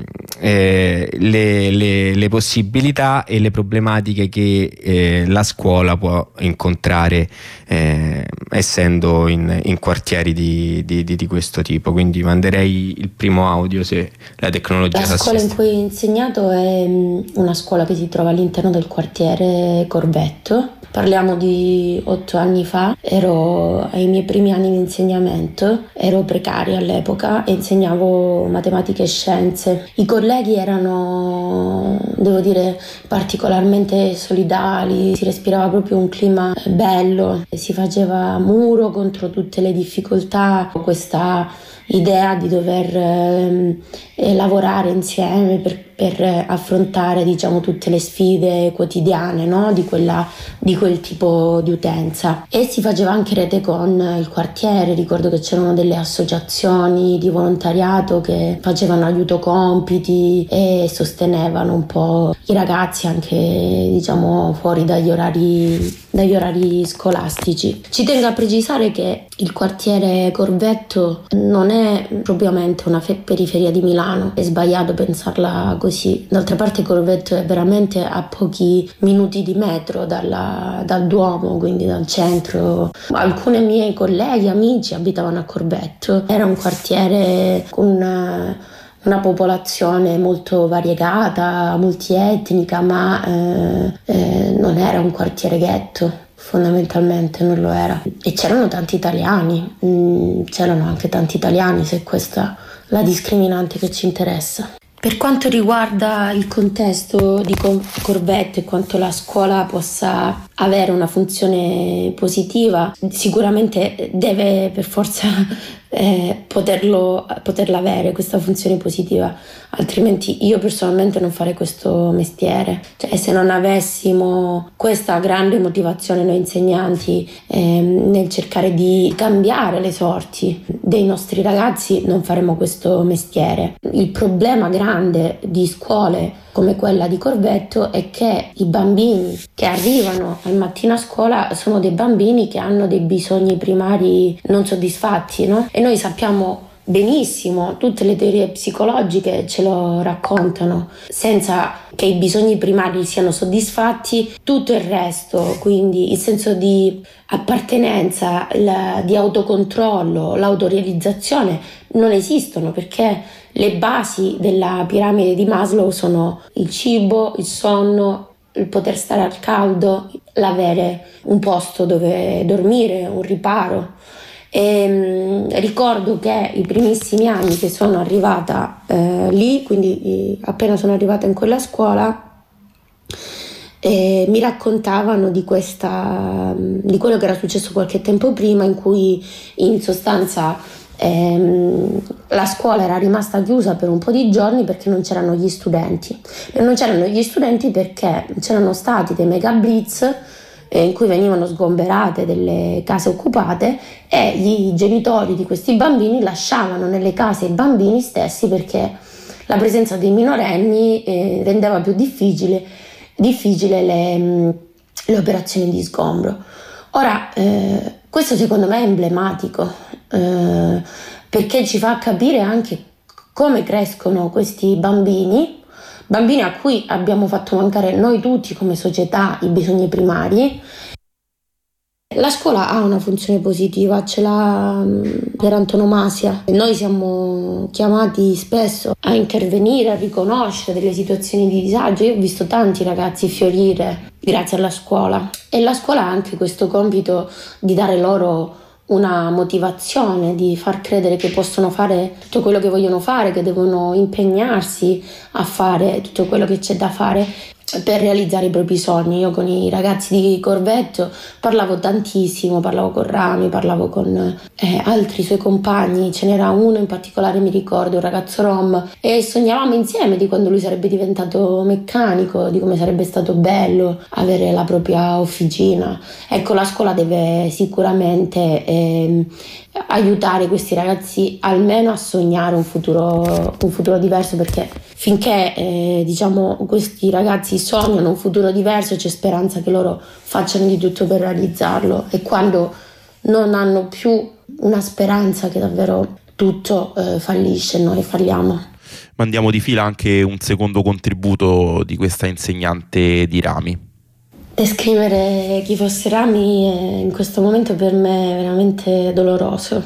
le possibilità e le problematiche che la scuola può incontrare essendo in quartieri di questo tipo. Quindi manderei il primo audio, se la tecnologia La scuola in cui ho insegnato è una scuola che si trova all'interno del quartiere Corvetto. Parliamo di 8 anni fa, ero ai miei primi anni di insegnamento, ero precaria all'epoca e insegnavo matematica e scienze. I colleghi erano, devo dire, particolarmente solidali, si respirava proprio un clima bello, si faceva muro contro tutte le difficoltà, questa idea di dover lavorare insieme per affrontare, diciamo, tutte le sfide quotidiane, no? di quel tipo di utenza. E si faceva anche rete con il quartiere. Ricordo che c'erano delle associazioni di volontariato che facevano aiuto compiti e sostenevano un po' i ragazzi anche, diciamo, fuori dagli orari scolastici. Ci tengo a precisare che il quartiere Corvetto non è propriamente una periferia di Milano, è sbagliato pensarla così. D'altra parte Corvetto è veramente a pochi minuti di metro dal Duomo, quindi dal centro. Alcuni miei colleghi, amici abitavano a Corvetto. Era un quartiere con una popolazione molto variegata, multietnica, ma non era un quartiere ghetto. Fondamentalmente non lo era. E c'erano tanti italiani, c'erano anche tanti italiani, se questa è la discriminante che ci interessa. Per quanto riguarda il contesto di Corvetto e quanto la scuola possa avere una funzione positiva, sicuramente deve per forza poterla avere questa funzione positiva, altrimenti io personalmente non farei questo mestiere. Cioè, se non avessimo questa grande motivazione noi insegnanti nel cercare di cambiare le sorti dei nostri ragazzi, non faremo questo mestiere. Il problema grande di scuole come quella di Corvetto è che i bambini che arrivano al mattino a scuola sono dei bambini che hanno dei bisogni primari non soddisfatti, no? E noi sappiamo benissimo, tutte le teorie psicologiche ce lo raccontano, senza che i bisogni primari siano soddisfatti, tutto il resto, quindi il senso di appartenenza, di autocontrollo, l'autorealizzazione non esistono, perché le basi della piramide di Maslow sono il cibo, il sonno, il poter stare al caldo, l'avere un posto dove dormire, un riparo. E ricordo che i primissimi anni che sono arrivata lì, quindi appena sono arrivata in quella scuola, mi raccontavano di quello che era successo qualche tempo prima, in cui in sostanza la scuola era rimasta chiusa per un po' di giorni perché non c'erano gli studenti. E non c'erano gli studenti perché c'erano stati dei mega blitz in cui venivano sgomberate delle case occupate e i genitori di questi bambini lasciavano nelle case i bambini stessi perché la presenza dei minorenni rendeva più difficile le operazioni di sgombro. Ora, questo secondo me è emblematico perché ci fa capire anche come crescono questi bambini a cui abbiamo fatto mancare noi tutti come società i bisogni primari. La scuola ha una funzione positiva, ce l'ha per antonomasia. Noi siamo chiamati spesso a intervenire, a riconoscere delle situazioni di disagio. Io ho visto tanti ragazzi fiorire grazie alla scuola, e la scuola ha anche questo compito di dare loro una motivazione, di far credere che possono fare tutto quello che vogliono fare, che devono impegnarsi a fare tutto quello che c'è da fare per realizzare i propri sogni. Io con i ragazzi di Corvetto parlavo tantissimo, parlavo con Rami, parlavo con altri suoi compagni. Ce n'era uno in particolare, mi ricordo, un ragazzo rom, e sognavamo insieme di quando lui sarebbe diventato meccanico, di come sarebbe stato bello avere la propria officina. Ecco, la scuola deve sicuramente aiutare questi ragazzi almeno a sognare un futuro diverso, perché finché diciamo questi ragazzi sognano un futuro diverso c'è speranza che loro facciano di tutto per realizzarlo, e quando non hanno più una speranza, che davvero tutto fallisce, noi falliamo. Mandiamo di fila anche un secondo contributo di questa insegnante di Rami. Descrivere chi fosse Rami in questo momento per me è veramente doloroso.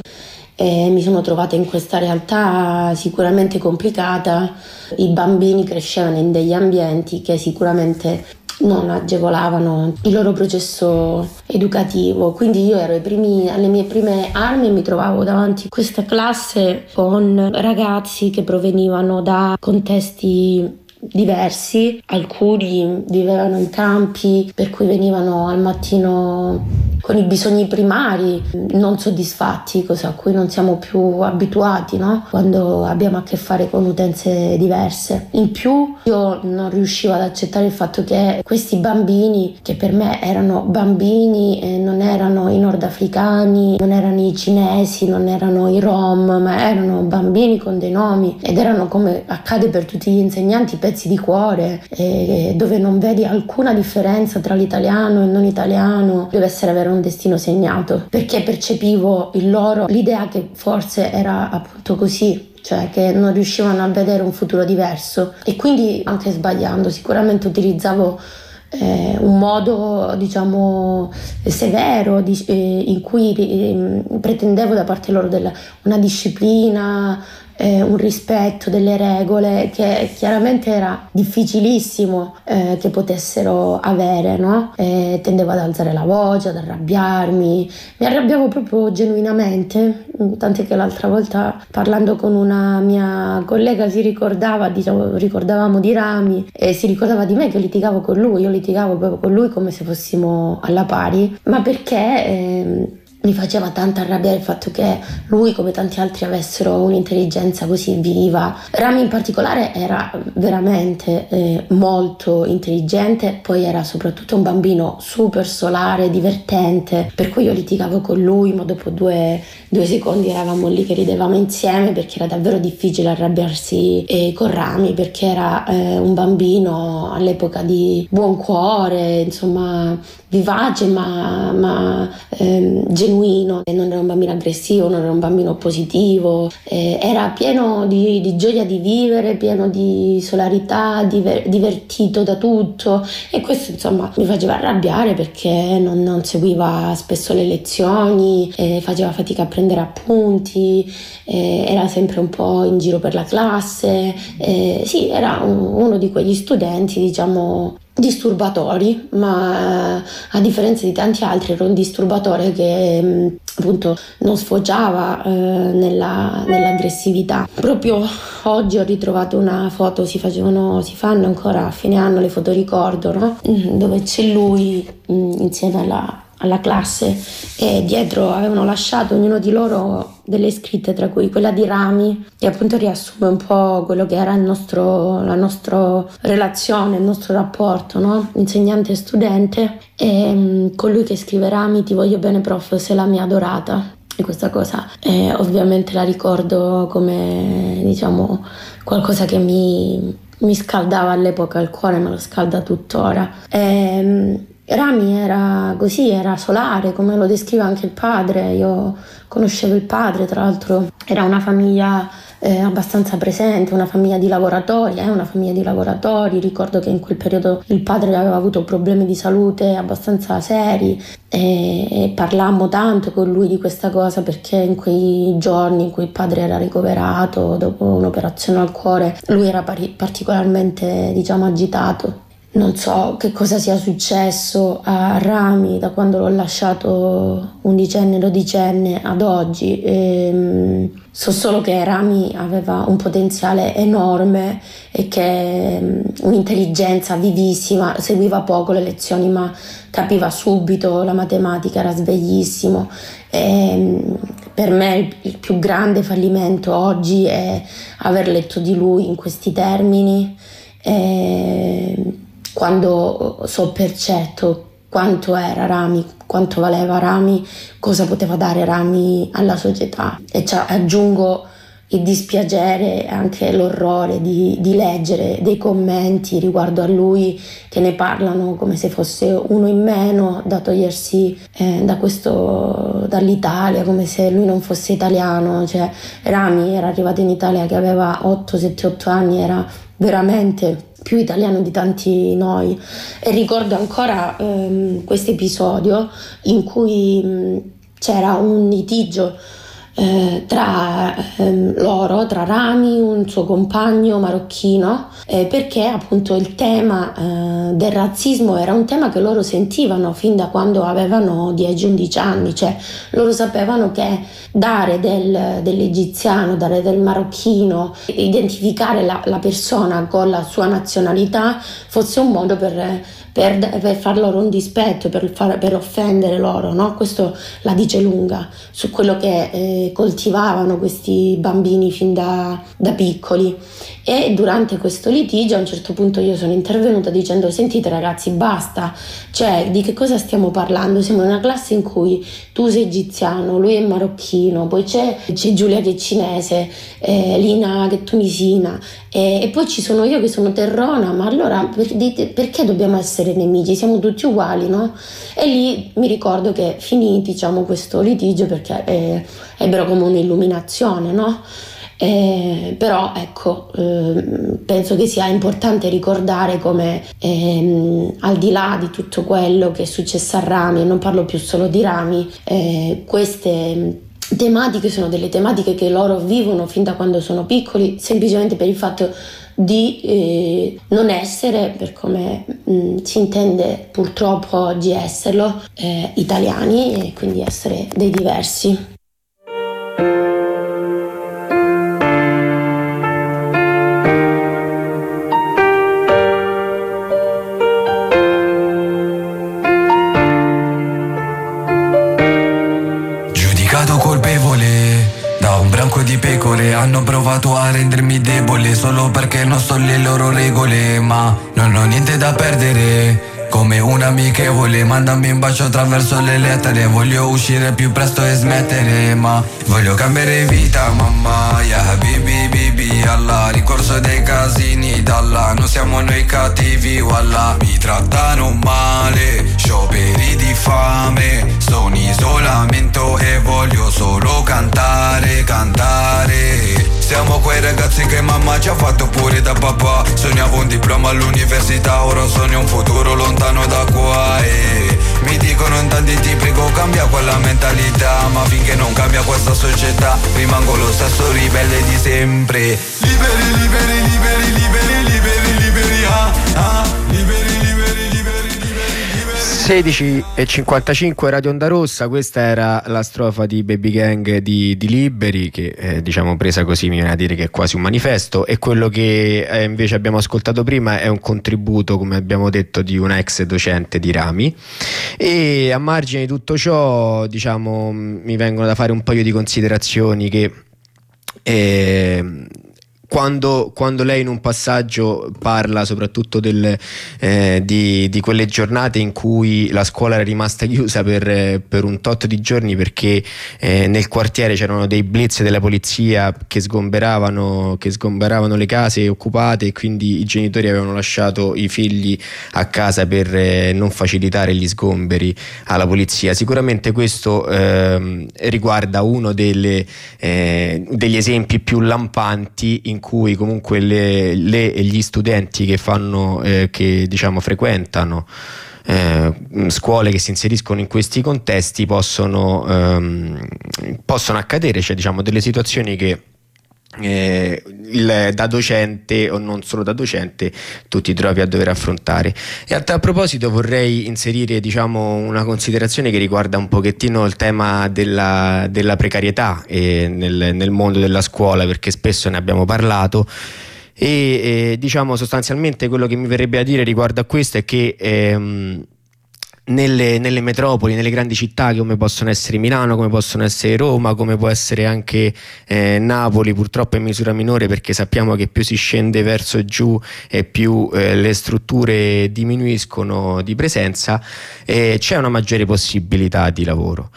Mi sono trovata in questa realtà sicuramente complicata. I bambini crescevano in degli ambienti che sicuramente non agevolavano il loro processo educativo, quindi io ero alle mie prime armi e mi trovavo davanti a questa classe con ragazzi che provenivano da contesti diversi. Alcuni vivevano in campi, per cui venivano al mattino con i bisogni primari non soddisfatti, cosa a cui non siamo più abituati, no? Quando abbiamo a che fare con utenze diverse. In più io non riuscivo ad accettare il fatto che questi bambini, che per me erano bambini, non erano i nordafricani, non erano i cinesi, non erano i rom, ma erano bambini con dei nomi, ed erano, come accade per tutti gli insegnanti, pezzi di cuore, dove non vedi alcuna differenza tra l'italiano e il non italiano. Deve essere avere un destino segnato, perché percepivo l'idea che forse era appunto così, cioè che non riuscivano a vedere un futuro diverso, e quindi, anche sbagliando, sicuramente utilizzavo un modo diciamo severo in cui pretendevo da parte loro una disciplina, un rispetto delle regole che chiaramente era difficilissimo che potessero avere, no? Tendevo ad alzare la voce, ad arrabbiarmi, mi arrabbiavo proprio genuinamente, tant'è che l'altra volta, parlando con una mia collega, ricordavamo di Rami e si ricordava di me che litigavo con lui. Io litigavo proprio con lui come se fossimo alla pari, ma perché mi faceva tanta arrabbiare il fatto che lui, come tanti altri, avessero un'intelligenza così viva. Rami in particolare era veramente molto intelligente, poi era soprattutto un bambino super solare, divertente, per cui io litigavo con lui, ma dopo due secondi eravamo lì che ridevamo insieme, perché era davvero difficile arrabbiarsi con Rami, perché era un bambino all'epoca di buon cuore, insomma vivace ma genuino. Non era un bambino aggressivo, non era un bambino positivo, era pieno di gioia di vivere, pieno di solarità, divertito da tutto, e questo insomma mi faceva arrabbiare, perché non seguiva spesso le lezioni, faceva fatica a prendere appunti, era sempre un po' in giro per la classe, sì, era uno di quegli studenti diciamo disturbatori, ma a differenza di tanti altri era un disturbatore che appunto non sfoggiava nell'aggressività. Proprio oggi ho ritrovato una foto, si fanno ancora a fine anno le fotoricordo, no? Dove c'è lui insieme alla classe, e dietro avevano lasciato ognuno di loro delle scritte, tra cui quella di Rami, che appunto riassume un po' quello che era la nostra relazione, il nostro rapporto, no? Insegnante e studente. E colui che scrive: Rami, ti voglio bene prof, sei la mia adorata. E questa cosa ovviamente la ricordo come diciamo qualcosa che mi scaldava all'epoca il cuore, me lo scalda tuttora. Rami era così, era solare, come lo descrive anche il padre. Io conoscevo il padre, tra l'altro era una famiglia abbastanza presente, una famiglia di lavoratori, Ricordo che in quel periodo il padre aveva avuto problemi di salute abbastanza seri, e parlammo tanto con lui di questa cosa, perché in quei giorni in cui il padre era ricoverato dopo un'operazione al cuore, lui era particolarmente diciamo agitato. Non so che cosa sia successo a Rami da quando l'ho lasciato undicenne, dodicenne ad oggi. So solo che Rami aveva un potenziale enorme e che un'intelligenza vivissima, seguiva poco le lezioni ma capiva subito la matematica, era sveglissimo. Per me il più grande fallimento oggi è aver letto di lui in questi termini, quando so per certo quanto era Rami, quanto valeva Rami, cosa poteva dare Rami alla società. E aggiungo il dispiacere e anche l'orrore di leggere dei commenti riguardo a lui che ne parlano come se fosse uno in meno da togliersi dall'Italia, come se lui non fosse italiano. Cioè, Rami era arrivato in Italia che aveva 7-8 anni, era veramente più italiano di tanti noi. E ricordo ancora questo episodio in cui c'era un litigio tra Rami, un suo compagno marocchino, perché appunto il tema del razzismo era un tema che loro sentivano fin da quando avevano 10-11 anni, cioè loro sapevano che dare dell'egiziano, dare del marocchino, identificare la persona con la sua nazionalità fosse un modo per far loro un dispetto, per offendere loro, no? Questo la dice lunga su quello che coltivavano questi bambini fin da piccoli. E durante questo litigio a un certo punto io sono intervenuta dicendo: sentite ragazzi, basta, cioè di che cosa stiamo parlando? Siamo in una classe in cui tu sei egiziano, lui è marocchino, poi c'è Giulia che è cinese, Lina che è tunisina, e poi ci sono io che sono terrona, ma allora perché dobbiamo essere nemici? Siamo tutti uguali, no? E lì mi ricordo che finì, diciamo, questo litigio perché ebbero come un'illuminazione, no? Però ecco, penso che sia importante ricordare come al di là di tutto quello che è successo a Rami, e non parlo più solo di Rami, queste tematiche sono delle tematiche che loro vivono fin da quando sono piccoli, semplicemente per il fatto di non essere, per come si intende purtroppo oggi esserlo, italiani, e quindi essere dei diversi. Di pecore hanno provato a rendermi debole solo perché non so le loro regole, ma non ho niente da perdere. Come un amichevole, mandami un bacio attraverso le lettere. Voglio uscire più presto e smettere, ma voglio cambiare vita, mamma. Ya habibi, bibi, Allah. Ricorso dei casini, dalla. Non siamo noi cattivi, wallah. Mi trattano male, scioperi di fame. Sono in isolamento e voglio solo cantare, cantare. Siamo quei ragazzi che mamma ci ha fatto pure da papà. Sognavo un diploma all'università, ora sogno un futuro lontano da qua. E mi dicono in tanti ti prego cambia quella mentalità, ma finché non cambia questa società rimango lo stesso ribelle di sempre. Liberi, liberi, liberi, liberi, liberi, liberi, liberi, liberi, liberi, liberi. 16:55 Radio Onda Rossa. Questa era la strofa di Baby Gang di Liberi, che diciamo presa così mi viene a dire che è quasi un manifesto, e quello che invece abbiamo ascoltato prima è un contributo, come abbiamo detto, di una ex docente di Rami. E a margine di tutto ciò, diciamo, mi vengono da fare un paio di considerazioni che quando lei in un passaggio parla soprattutto di quelle giornate in cui la scuola era rimasta chiusa per un tot di giorni perché nel quartiere c'erano dei blitz della polizia che sgomberavano le case occupate, e quindi i genitori avevano lasciato i figli a casa per non facilitare gli sgomberi alla polizia. Sicuramente questo riguarda uno degli esempi più lampanti in cui comunque gli studenti che frequentano scuole che si inseriscono in questi contesti possono accadere, cioè diciamo delle situazioni che da docente o non solo da docente tu ti trovi a dover affrontare. E a tal proposito vorrei inserire, diciamo, una considerazione che riguarda un pochettino il tema della precarietà nel mondo della scuola, perché spesso ne abbiamo parlato e diciamo sostanzialmente quello che mi verrebbe a dire riguardo a questo è che nelle metropoli, nelle grandi città come possono essere Milano, come possono essere Roma, come può essere anche Napoli, purtroppo in misura minore, perché sappiamo che più si scende verso giù e più le strutture diminuiscono di presenza, c'è una maggiore possibilità di lavoro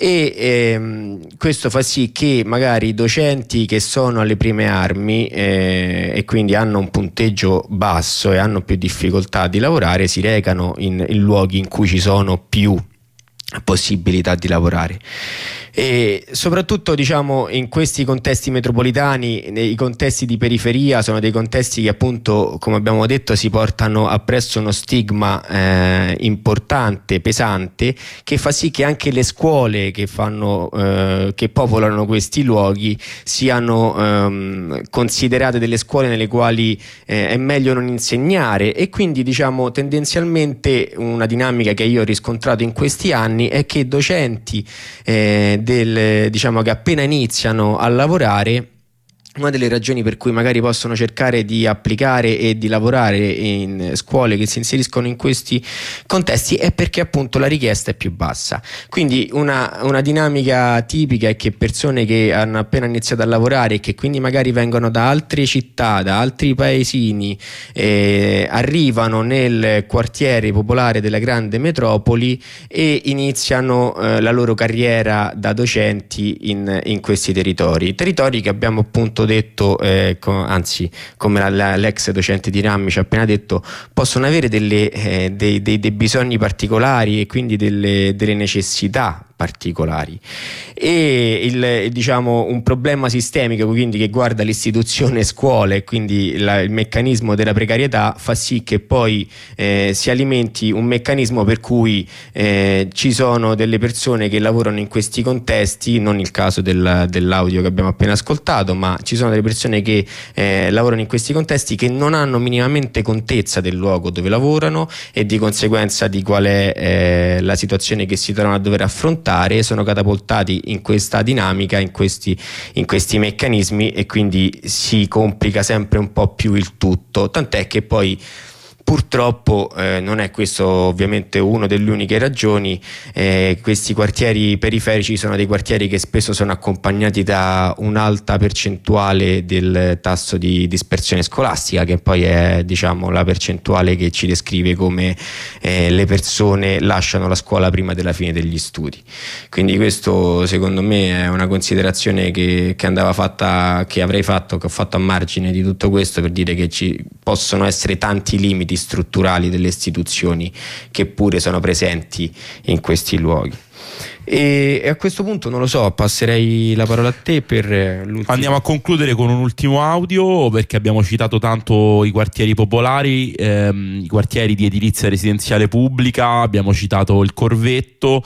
e questo fa sì che magari i docenti che sono alle prime armi e quindi hanno un punteggio basso e hanno più difficoltà di lavorare si recano in luoghi in cui ci sono più possibilità di lavorare. E soprattutto, diciamo, in questi contesti metropolitani, nei contesti di periferia sono dei contesti che appunto, come abbiamo detto, si portano appresso uno stigma importante, pesante, che fa sì che anche le scuole che popolano questi luoghi siano considerate delle scuole nelle quali è meglio non insegnare, e quindi, diciamo, tendenzialmente una dinamica che io ho riscontrato in questi anni è che docenti diciamo che appena iniziano a lavorare, una delle ragioni per cui magari possono cercare di applicare e di lavorare in scuole che si inseriscono in questi contesti è perché appunto la richiesta è più bassa. Quindi una dinamica tipica è che persone che hanno appena iniziato a lavorare e che quindi magari vengono da altre città, da altri paesini, arrivano nel quartiere popolare della grande metropoli e iniziano la loro carriera da docenti in questi territori che abbiamo appunto detto, anzi come l'ex docente di Rammi ci ha appena detto, possono avere dei bisogni particolari e quindi delle necessità particolari e diciamo un problema sistemico quindi che guarda l'istituzione scuole, quindi il meccanismo della precarietà fa sì che poi si alimenti un meccanismo per cui ci sono delle persone che lavorano in questi contesti, non il caso dell'audio che abbiamo appena ascoltato, ma ci sono delle persone che lavorano in questi contesti che non hanno minimamente contezza del luogo dove lavorano e di conseguenza di qual è la situazione che si trovano a dover affrontare, sono catapultati in questa dinamica, in questi meccanismi, e quindi si complica sempre un po' più il tutto, tant'è che poi purtroppo non è questo ovviamente una delle uniche ragioni. Questi quartieri periferici sono dei quartieri che spesso sono accompagnati da un'alta percentuale del tasso di dispersione scolastica, che poi è, diciamo, la percentuale che ci descrive come le persone lasciano la scuola prima della fine degli studi. Quindi questo secondo me è una considerazione che andava fatta, che avrei fatto, che ho fatto a margine di tutto questo, per dire che ci possono essere tanti limiti strutturali delle istituzioni che pure sono presenti in questi luoghi. E a questo punto non lo so, passerei la parola a te per l'ultimo. Andiamo a concludere con un ultimo audio, perché abbiamo citato tanto i quartieri popolari, i quartieri di edilizia residenziale pubblica, abbiamo citato il Corvetto,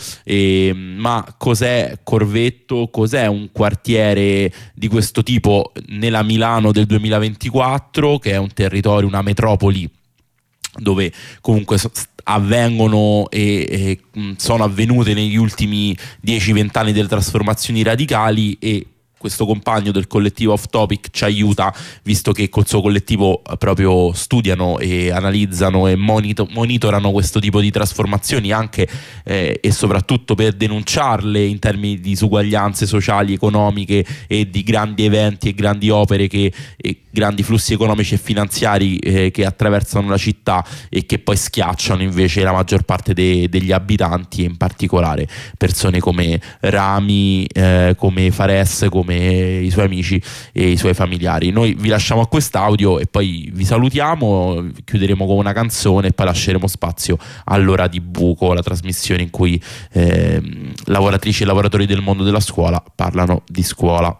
ma cos'è Corvetto? Cos'è un quartiere di questo tipo nella Milano del 2024, che è un territorio, una metropoli dove comunque avvengono e sono avvenute negli ultimi 10-20 anni delle trasformazioni radicali, e questo compagno del collettivo Off Topic ci aiuta, visto che col suo collettivo proprio studiano e analizzano e monitorano questo tipo di trasformazioni anche e soprattutto per denunciarle in termini di disuguaglianze sociali, economiche e di grandi eventi e grandi opere e grandi flussi economici e finanziari che attraversano la città e che poi schiacciano invece la maggior parte degli abitanti, e in particolare persone come Rami, come Fares, come i suoi amici e i suoi familiari. Noi vi lasciamo a quest'audio e poi vi salutiamo, chiuderemo con una canzone e poi lasceremo spazio all'Ora di Buco, la trasmissione in cui lavoratrici e lavoratori del mondo della scuola parlano di scuola.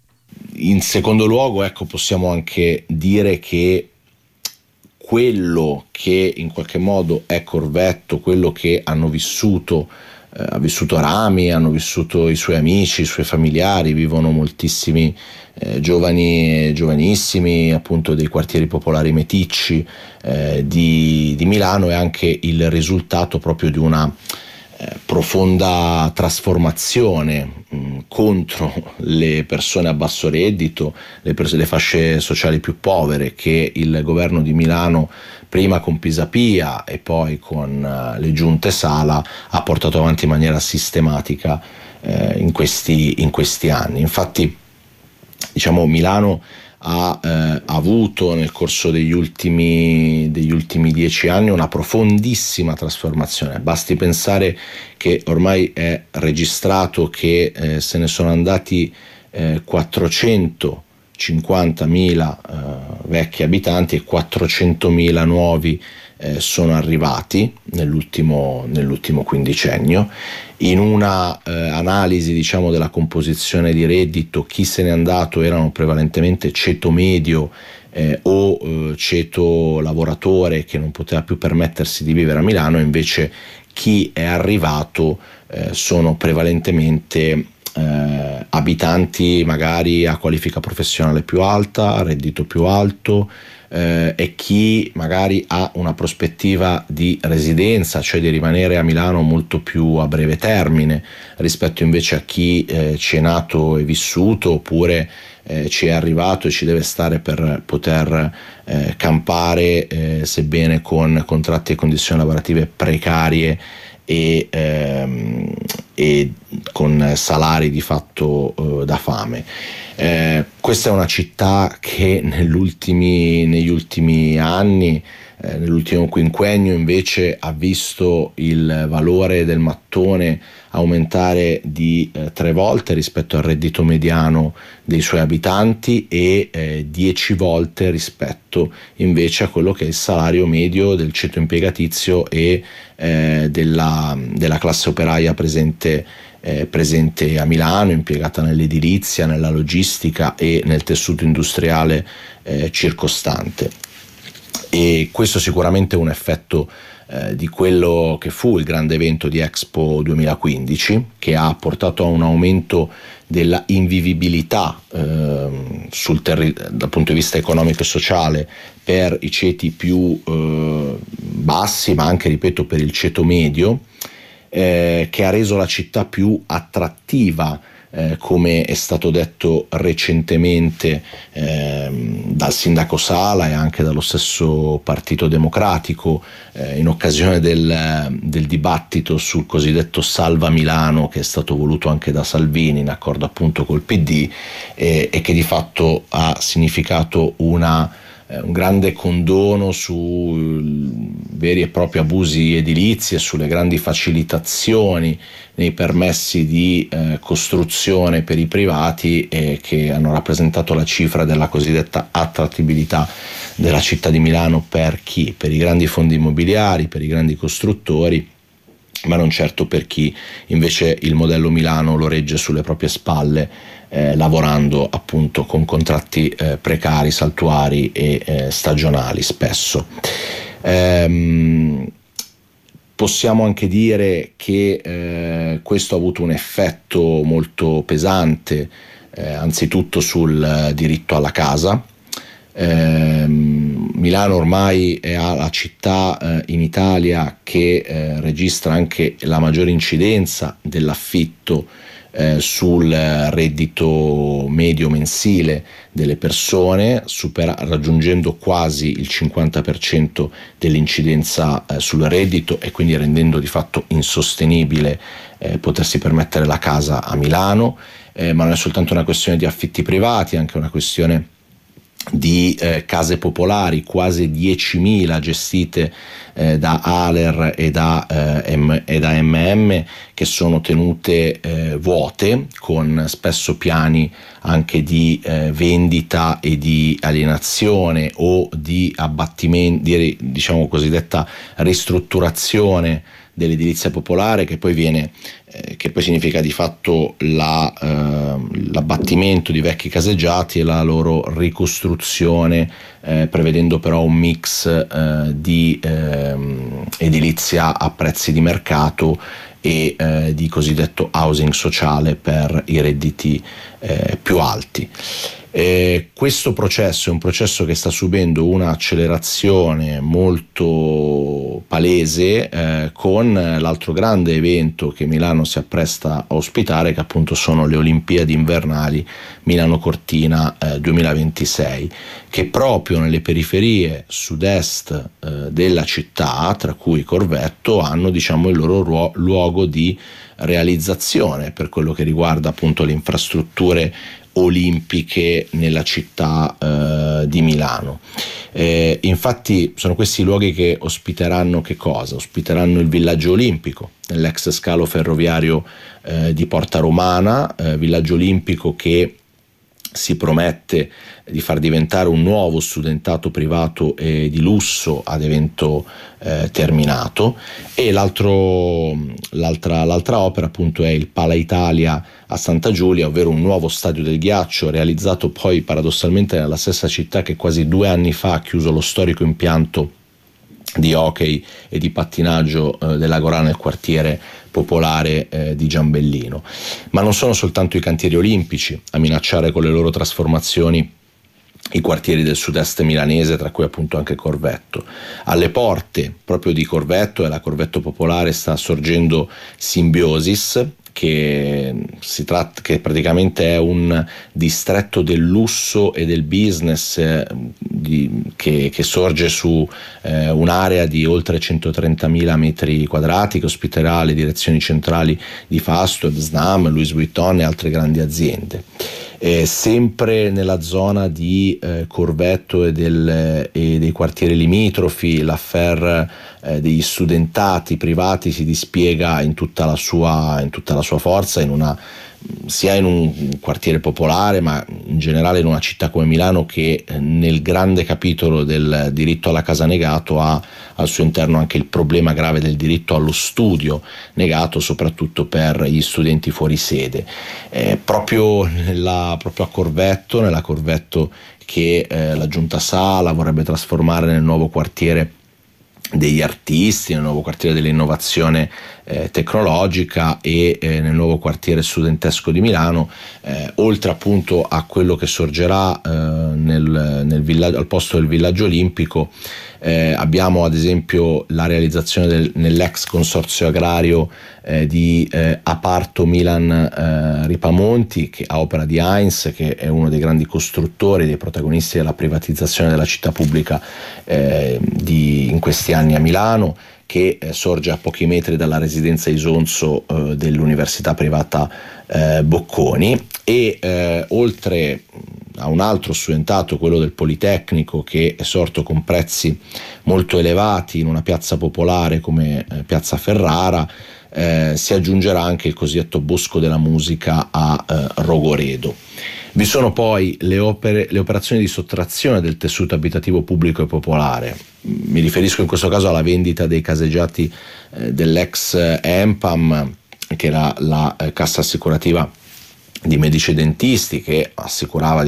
In secondo luogo, ecco, possiamo anche dire che quello che in qualche modo è Corvetto, quello che hanno vissuto ha vissuto Rami, hanno vissuto i suoi amici, i suoi familiari, vivono moltissimi giovani e giovanissimi appunto dei quartieri popolari meticci di Milano, e anche il risultato proprio di una profonda trasformazione contro le persone a basso reddito, le fasce sociali più povere, che il governo di Milano, prima con Pisapia e poi con le giunte Sala, ha portato avanti in maniera sistematica in questi anni. Infatti, diciamo, Milano ha avuto nel corso degli ultimi 10 anni una profondissima trasformazione. Basti pensare che ormai è registrato che se ne sono andati 450.000 vecchi abitanti e 400.000 nuovi sono arrivati nell'ultimo quindicennio. In una analisi, diciamo, della composizione di reddito, chi se n'è andato erano prevalentemente ceto medio o ceto lavoratore che non poteva più permettersi di vivere a Milano, invece chi è arrivato sono prevalentemente abitanti magari a qualifica professionale più alta, a reddito più alto, e chi magari ha una prospettiva di residenza, cioè di rimanere a Milano molto più a breve termine, rispetto invece a chi ci è nato e vissuto, oppure ci è arrivato e ci deve stare per poter campare, sebbene con contratti e condizioni lavorative precarie e con salari di fatto da fame. Questa è una città che negli ultimi anni, nell'ultimo quinquennio, invece ha visto il valore del mattone aumentare di 3 volte rispetto al reddito mediano dei suoi abitanti e 10 volte rispetto invece a quello che è il salario medio del ceto impiegatizio e della classe operaia presente a Milano, impiegata nell'edilizia, nella logistica e nel tessuto industriale circostante. E questo sicuramente è un effetto di quello che fu il grande evento di Expo 2015, che ha portato a un aumento della invivibilità dal punto di vista economico e sociale per i ceti più bassi, ma anche, ripeto, per il ceto medio, che ha reso la città più attrattiva, come è stato detto recentemente dal sindaco Sala e anche dallo stesso Partito Democratico in occasione del dibattito sul cosiddetto Salva Milano, che è stato voluto anche da Salvini in accordo appunto col PD, e che di fatto ha significato un grande condono su veri e propri abusi edilizi e sulle grandi facilitazioni nei permessi di costruzione per i privati, che hanno rappresentato la cifra della cosiddetta attrattibilità della città di Milano per chi? Per i grandi fondi immobiliari, per i grandi costruttori, ma non certo per chi invece il modello Milano lo regge sulle proprie spalle, lavorando appunto con contratti precari, saltuari e stagionali spesso. Possiamo anche dire che questo ha avuto un effetto molto pesante, anzitutto sul diritto alla casa. Milano ormai è la città in Italia che registra anche la maggiore incidenza dell'affitto sul reddito medio mensile delle persone, raggiungendo quasi il 50% dell'incidenza sul reddito, e quindi rendendo di fatto insostenibile potersi permettere la casa a Milano. Ma non è soltanto una questione di affitti privati, è anche una questione di case popolari, quasi 10.000 gestite da ALER e da MM, che sono tenute vuote, con spesso piani anche di vendita e di alienazione o di abbattimento, diciamo cosiddetta ristrutturazione dell'edilizia popolare, che poi significa di fatto l'abbattimento di vecchi caseggiati e la loro ricostruzione, prevedendo però un mix di edilizia a prezzi di mercato e di cosiddetto housing sociale per i redditi più alti. Questo processo è un processo che sta subendo un'accelerazione molto palese con l'altro grande evento che Milano si appresta a ospitare, che appunto sono le Olimpiadi invernali Milano Cortina 2026, che proprio nelle periferie sud-est della città, tra cui Corvetto, hanno diciamo il loro luogo di realizzazione per quello che riguarda appunto le infrastrutture olimpiche nella città di Milano. Infatti sono questi i luoghi che ospiteranno che cosa? Ospiteranno il villaggio olimpico nell'ex scalo ferroviario di Porta Romana, villaggio olimpico che si promette di far diventare un nuovo studentato privato e di lusso ad evento terminato, e l'altra opera appunto è il Pala Italia a Santa Giulia, ovvero un nuovo stadio del ghiaccio realizzato poi paradossalmente nella stessa città che quasi 2 anni fa ha chiuso lo storico impianto di hockey e di pattinaggio dell'Agorà nel quartiere popolare di Giambellino. Ma non sono soltanto i cantieri olimpici a minacciare con le loro trasformazioni i quartieri del sud-est milanese, tra cui appunto anche Corvetto. Alle porte proprio di Corvetto e la Corvetto Popolare sta sorgendo Symbiosis, che praticamente è un distretto del lusso e del business che sorge su un'area di oltre 130.000 metri quadrati, che ospiterà le direzioni centrali di Fastweb, Snam, Louis Vuitton e altre grandi aziende. Sempre nella zona di Corvetto e dei quartieri limitrofi, l'affair degli studentati privati si dispiega in tutta la sua forza, sia in un quartiere popolare, ma in generale in una città come Milano, che nel grande capitolo del diritto alla casa negato ha al suo interno anche il problema grave del diritto allo studio negato, soprattutto per gli studenti fuori sede. Proprio a Corvetto, nella Corvetto che la Giunta Sala vorrebbe trasformare nel nuovo quartiere degli artisti, nel nuovo quartiere dell'innovazione tecnologica e nel nuovo quartiere studentesco di Milano, oltre appunto a quello che sorgerà al posto del villaggio olimpico. Abbiamo ad esempio la realizzazione nell'ex consorzio agrario di Aparto Milan Ripamonti, che a opera di Heinz, che è uno dei grandi costruttori, dei protagonisti della privatizzazione della città pubblica in questi anni a Milano, che sorge a pochi metri dalla residenza Isonzo dell'università privata Bocconi, e oltre a un altro studentato, quello del Politecnico, che è sorto con prezzi molto elevati in una piazza popolare come Piazza Ferrara, si aggiungerà anche il cosiddetto Bosco della Musica a Rogoredo. Vi sono poi le operazioni di sottrazione del tessuto abitativo pubblico e popolare. Mi riferisco in questo caso alla vendita dei caseggiati dell'ex Empam, che era la cassa assicurativa di medici e dentisti, che assicurava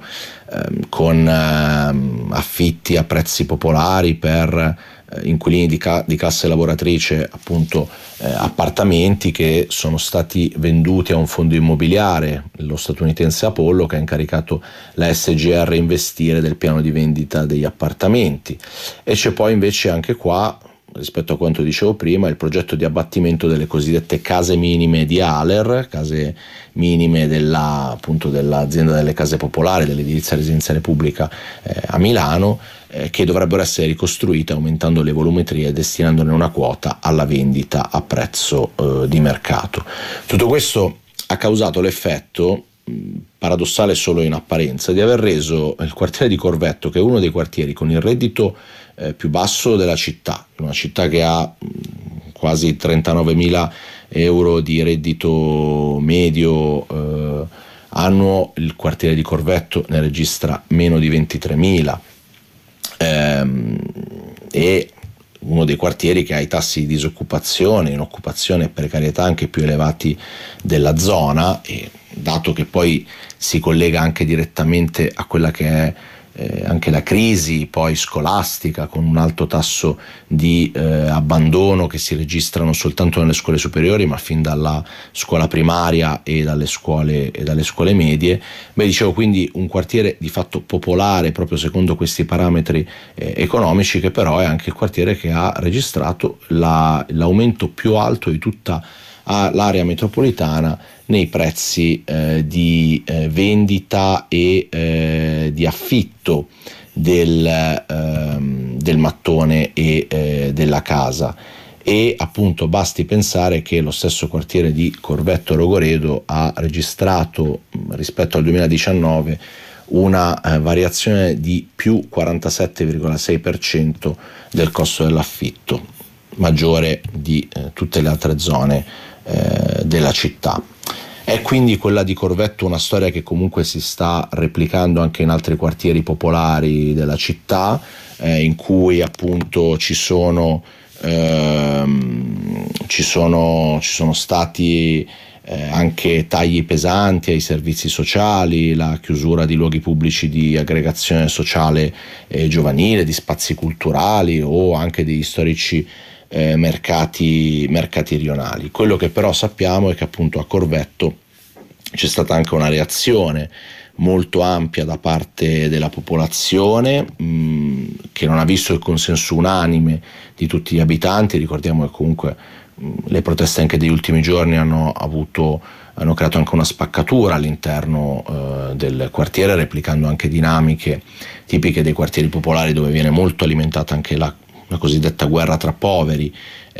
con affitti a prezzi popolari per inquilini di classe lavoratrice appunto appartamenti che sono stati venduti a un fondo immobiliare, lo statunitense Apollo, che ha incaricato la SGR a investire del piano di vendita degli appartamenti. E c'è poi invece anche qua, rispetto a quanto dicevo prima, il progetto di abbattimento delle cosiddette case minime di Aler, case minime dell'azienda delle case popolari, dell'edilizia residenziale pubblica a Milano, che dovrebbero essere ricostruite aumentando le volumetrie e destinandone una quota alla vendita a prezzo di mercato. Tutto questo ha causato l'effetto, paradossale solo in apparenza, di aver reso il quartiere di Corvetto, che è uno dei quartieri con il reddito più basso della città, una città che ha quasi 39.000 euro di reddito medio annuo, il quartiere di Corvetto ne registra meno di 23.000, e uno dei quartieri che ha i tassi di disoccupazione, inoccupazione e precarietà anche più elevati della zona, e dato che poi si collega anche direttamente a quella che è anche la crisi poi scolastica, con un alto tasso di abbandono che si registra non soltanto nelle scuole superiori ma fin dalla scuola primaria e dalle scuole medie. Dicevo, quindi un quartiere di fatto popolare proprio secondo questi parametri economici, che però è anche il quartiere che ha registrato l'aumento più alto di tutta l'area metropolitana nei prezzi di vendita e di affitto del mattone e della casa. E appunto basti pensare che lo stesso quartiere di Corvetto Rogoredo ha registrato rispetto al 2019 una variazione di più 47,6% del costo dell'affitto, maggiore di tutte le altre zone della città. È quindi quella di Corvetto una storia che comunque si sta replicando anche in altri quartieri popolari della città, in cui appunto ci sono stati anche tagli pesanti ai servizi sociali, la chiusura di luoghi pubblici di aggregazione sociale giovanile, di spazi culturali o anche degli storici mercati rionali. Quello che però sappiamo è che appunto a Corvetto c'è stata anche una reazione molto ampia da parte della popolazione, che non ha visto il consenso unanime di tutti gli abitanti. Ricordiamo che comunque le proteste anche degli ultimi giorni hanno creato anche una spaccatura all'interno del quartiere, replicando anche dinamiche tipiche dei quartieri popolari, dove viene molto alimentata anche la cosiddetta guerra tra poveri,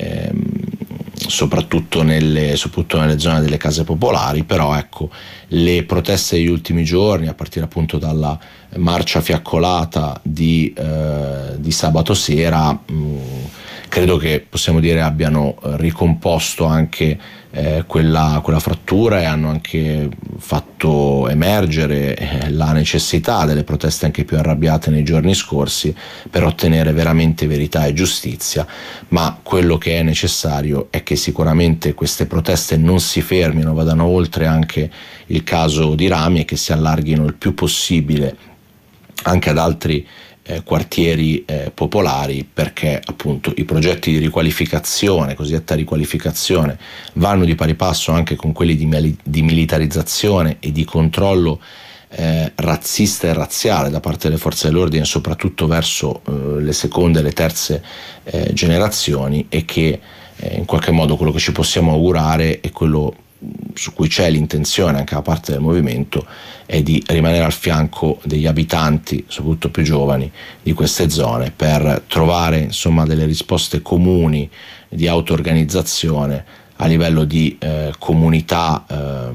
soprattutto nelle zone delle case popolari. Però ecco, le proteste degli ultimi giorni, a partire appunto dalla marcia fiaccolata di sabato sera, credo che possiamo dire abbiano ricomposto anche quella frattura, e hanno anche fatto emergere la necessità delle proteste anche più arrabbiate nei giorni scorsi per ottenere veramente verità e giustizia. Ma quello che è necessario è che sicuramente queste proteste non si fermino, vadano oltre anche il caso di Rami e che si allarghino il più possibile anche ad altri quartieri popolari, perché appunto i progetti di riqualificazione, cosiddetta riqualificazione, vanno di pari passo anche con quelli di militarizzazione e di controllo razzista e razziale da parte delle forze dell'ordine, soprattutto verso le seconde e le terze generazioni, e che in qualche modo quello che ci possiamo augurare, e quello su cui c'è l'intenzione anche da parte del movimento, è di rimanere al fianco degli abitanti, soprattutto più giovani, di queste zone, per trovare insomma delle risposte comuni di auto-organizzazione a livello di comunità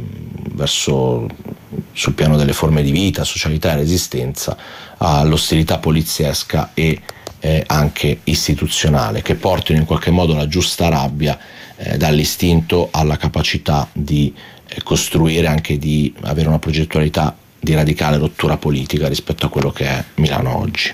sul piano delle forme di vita, socialità e resistenza all'ostilità poliziesca e anche istituzionale, che portino in qualche modo la giusta rabbia dall'istinto alla capacità di costruire, anche di avere una progettualità di radicale rottura politica rispetto a quello che è Milano oggi.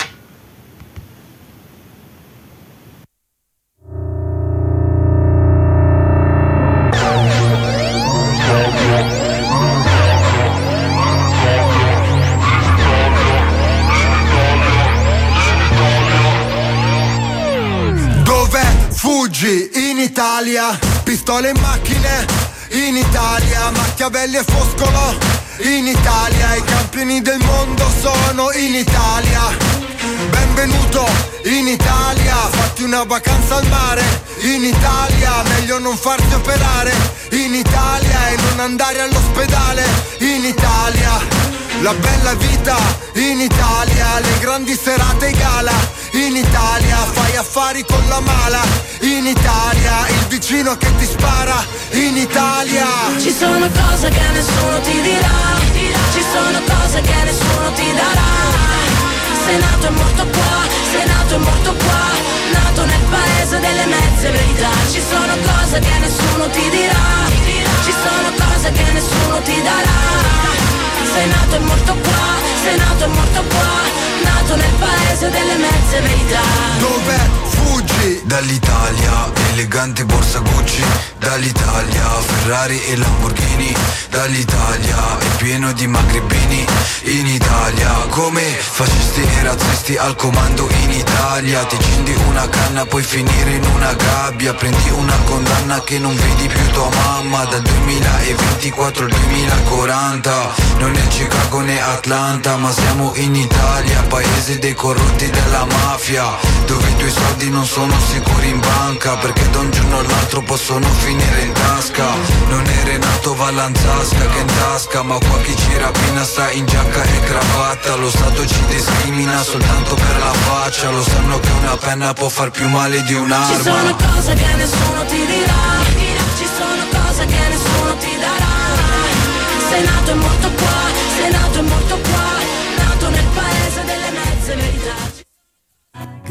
In Italia, pistole in macchine, in Italia, Machiavelli e Foscolo, in Italia, i campioni del mondo sono in Italia. Benvenuto in Italia, fatti una vacanza al mare, in Italia, meglio non farti operare, in Italia e non andare all'ospedale, in Italia. La bella vita in Italia, le grandi serate e gala, in Italia, fai affari con la mala, in Italia, il vicino che ti spara, in Italia. Ci sono cose che nessuno ti dirà, ci sono cose che nessuno ti darà. Sei nato e morto qua, sei nato e morto qua, nato nel paese delle mezze verità. Ci sono cose che nessuno ti dirà, ci sono cose che nessuno ti darà. Sei nato e morto qua, sei nato e morto qua, nato nel paese delle mezze verità. Dove fuggi. Dall'Italia, elegante borsa Gucci. Dall'Italia, Ferrari e Lamborghini. Dall'Italia, è pieno di magrebini. In Italia, come fascisti e razzisti al comando in Italia. Ti accendi una canna, puoi finire in una gabbia. Prendi una condanna che non vedi più tua mamma. Dal 2024 al 2040. Non è Chicago né Atlanta, ma siamo in Italia, paese dei corrotti della mafia, dove i tuoi soldi non sono sicuri in banca, perché da un giorno all'altro possono finire in tasca. Non è Renato Vallanzasca che in tasca, ma qua chi ci rapina sta in giacca e cravatta. Lo Stato ci discrimina soltanto per la faccia. Lo sanno che una penna può far più male di un'arma. Ci sono cose che nessuno ti dirà,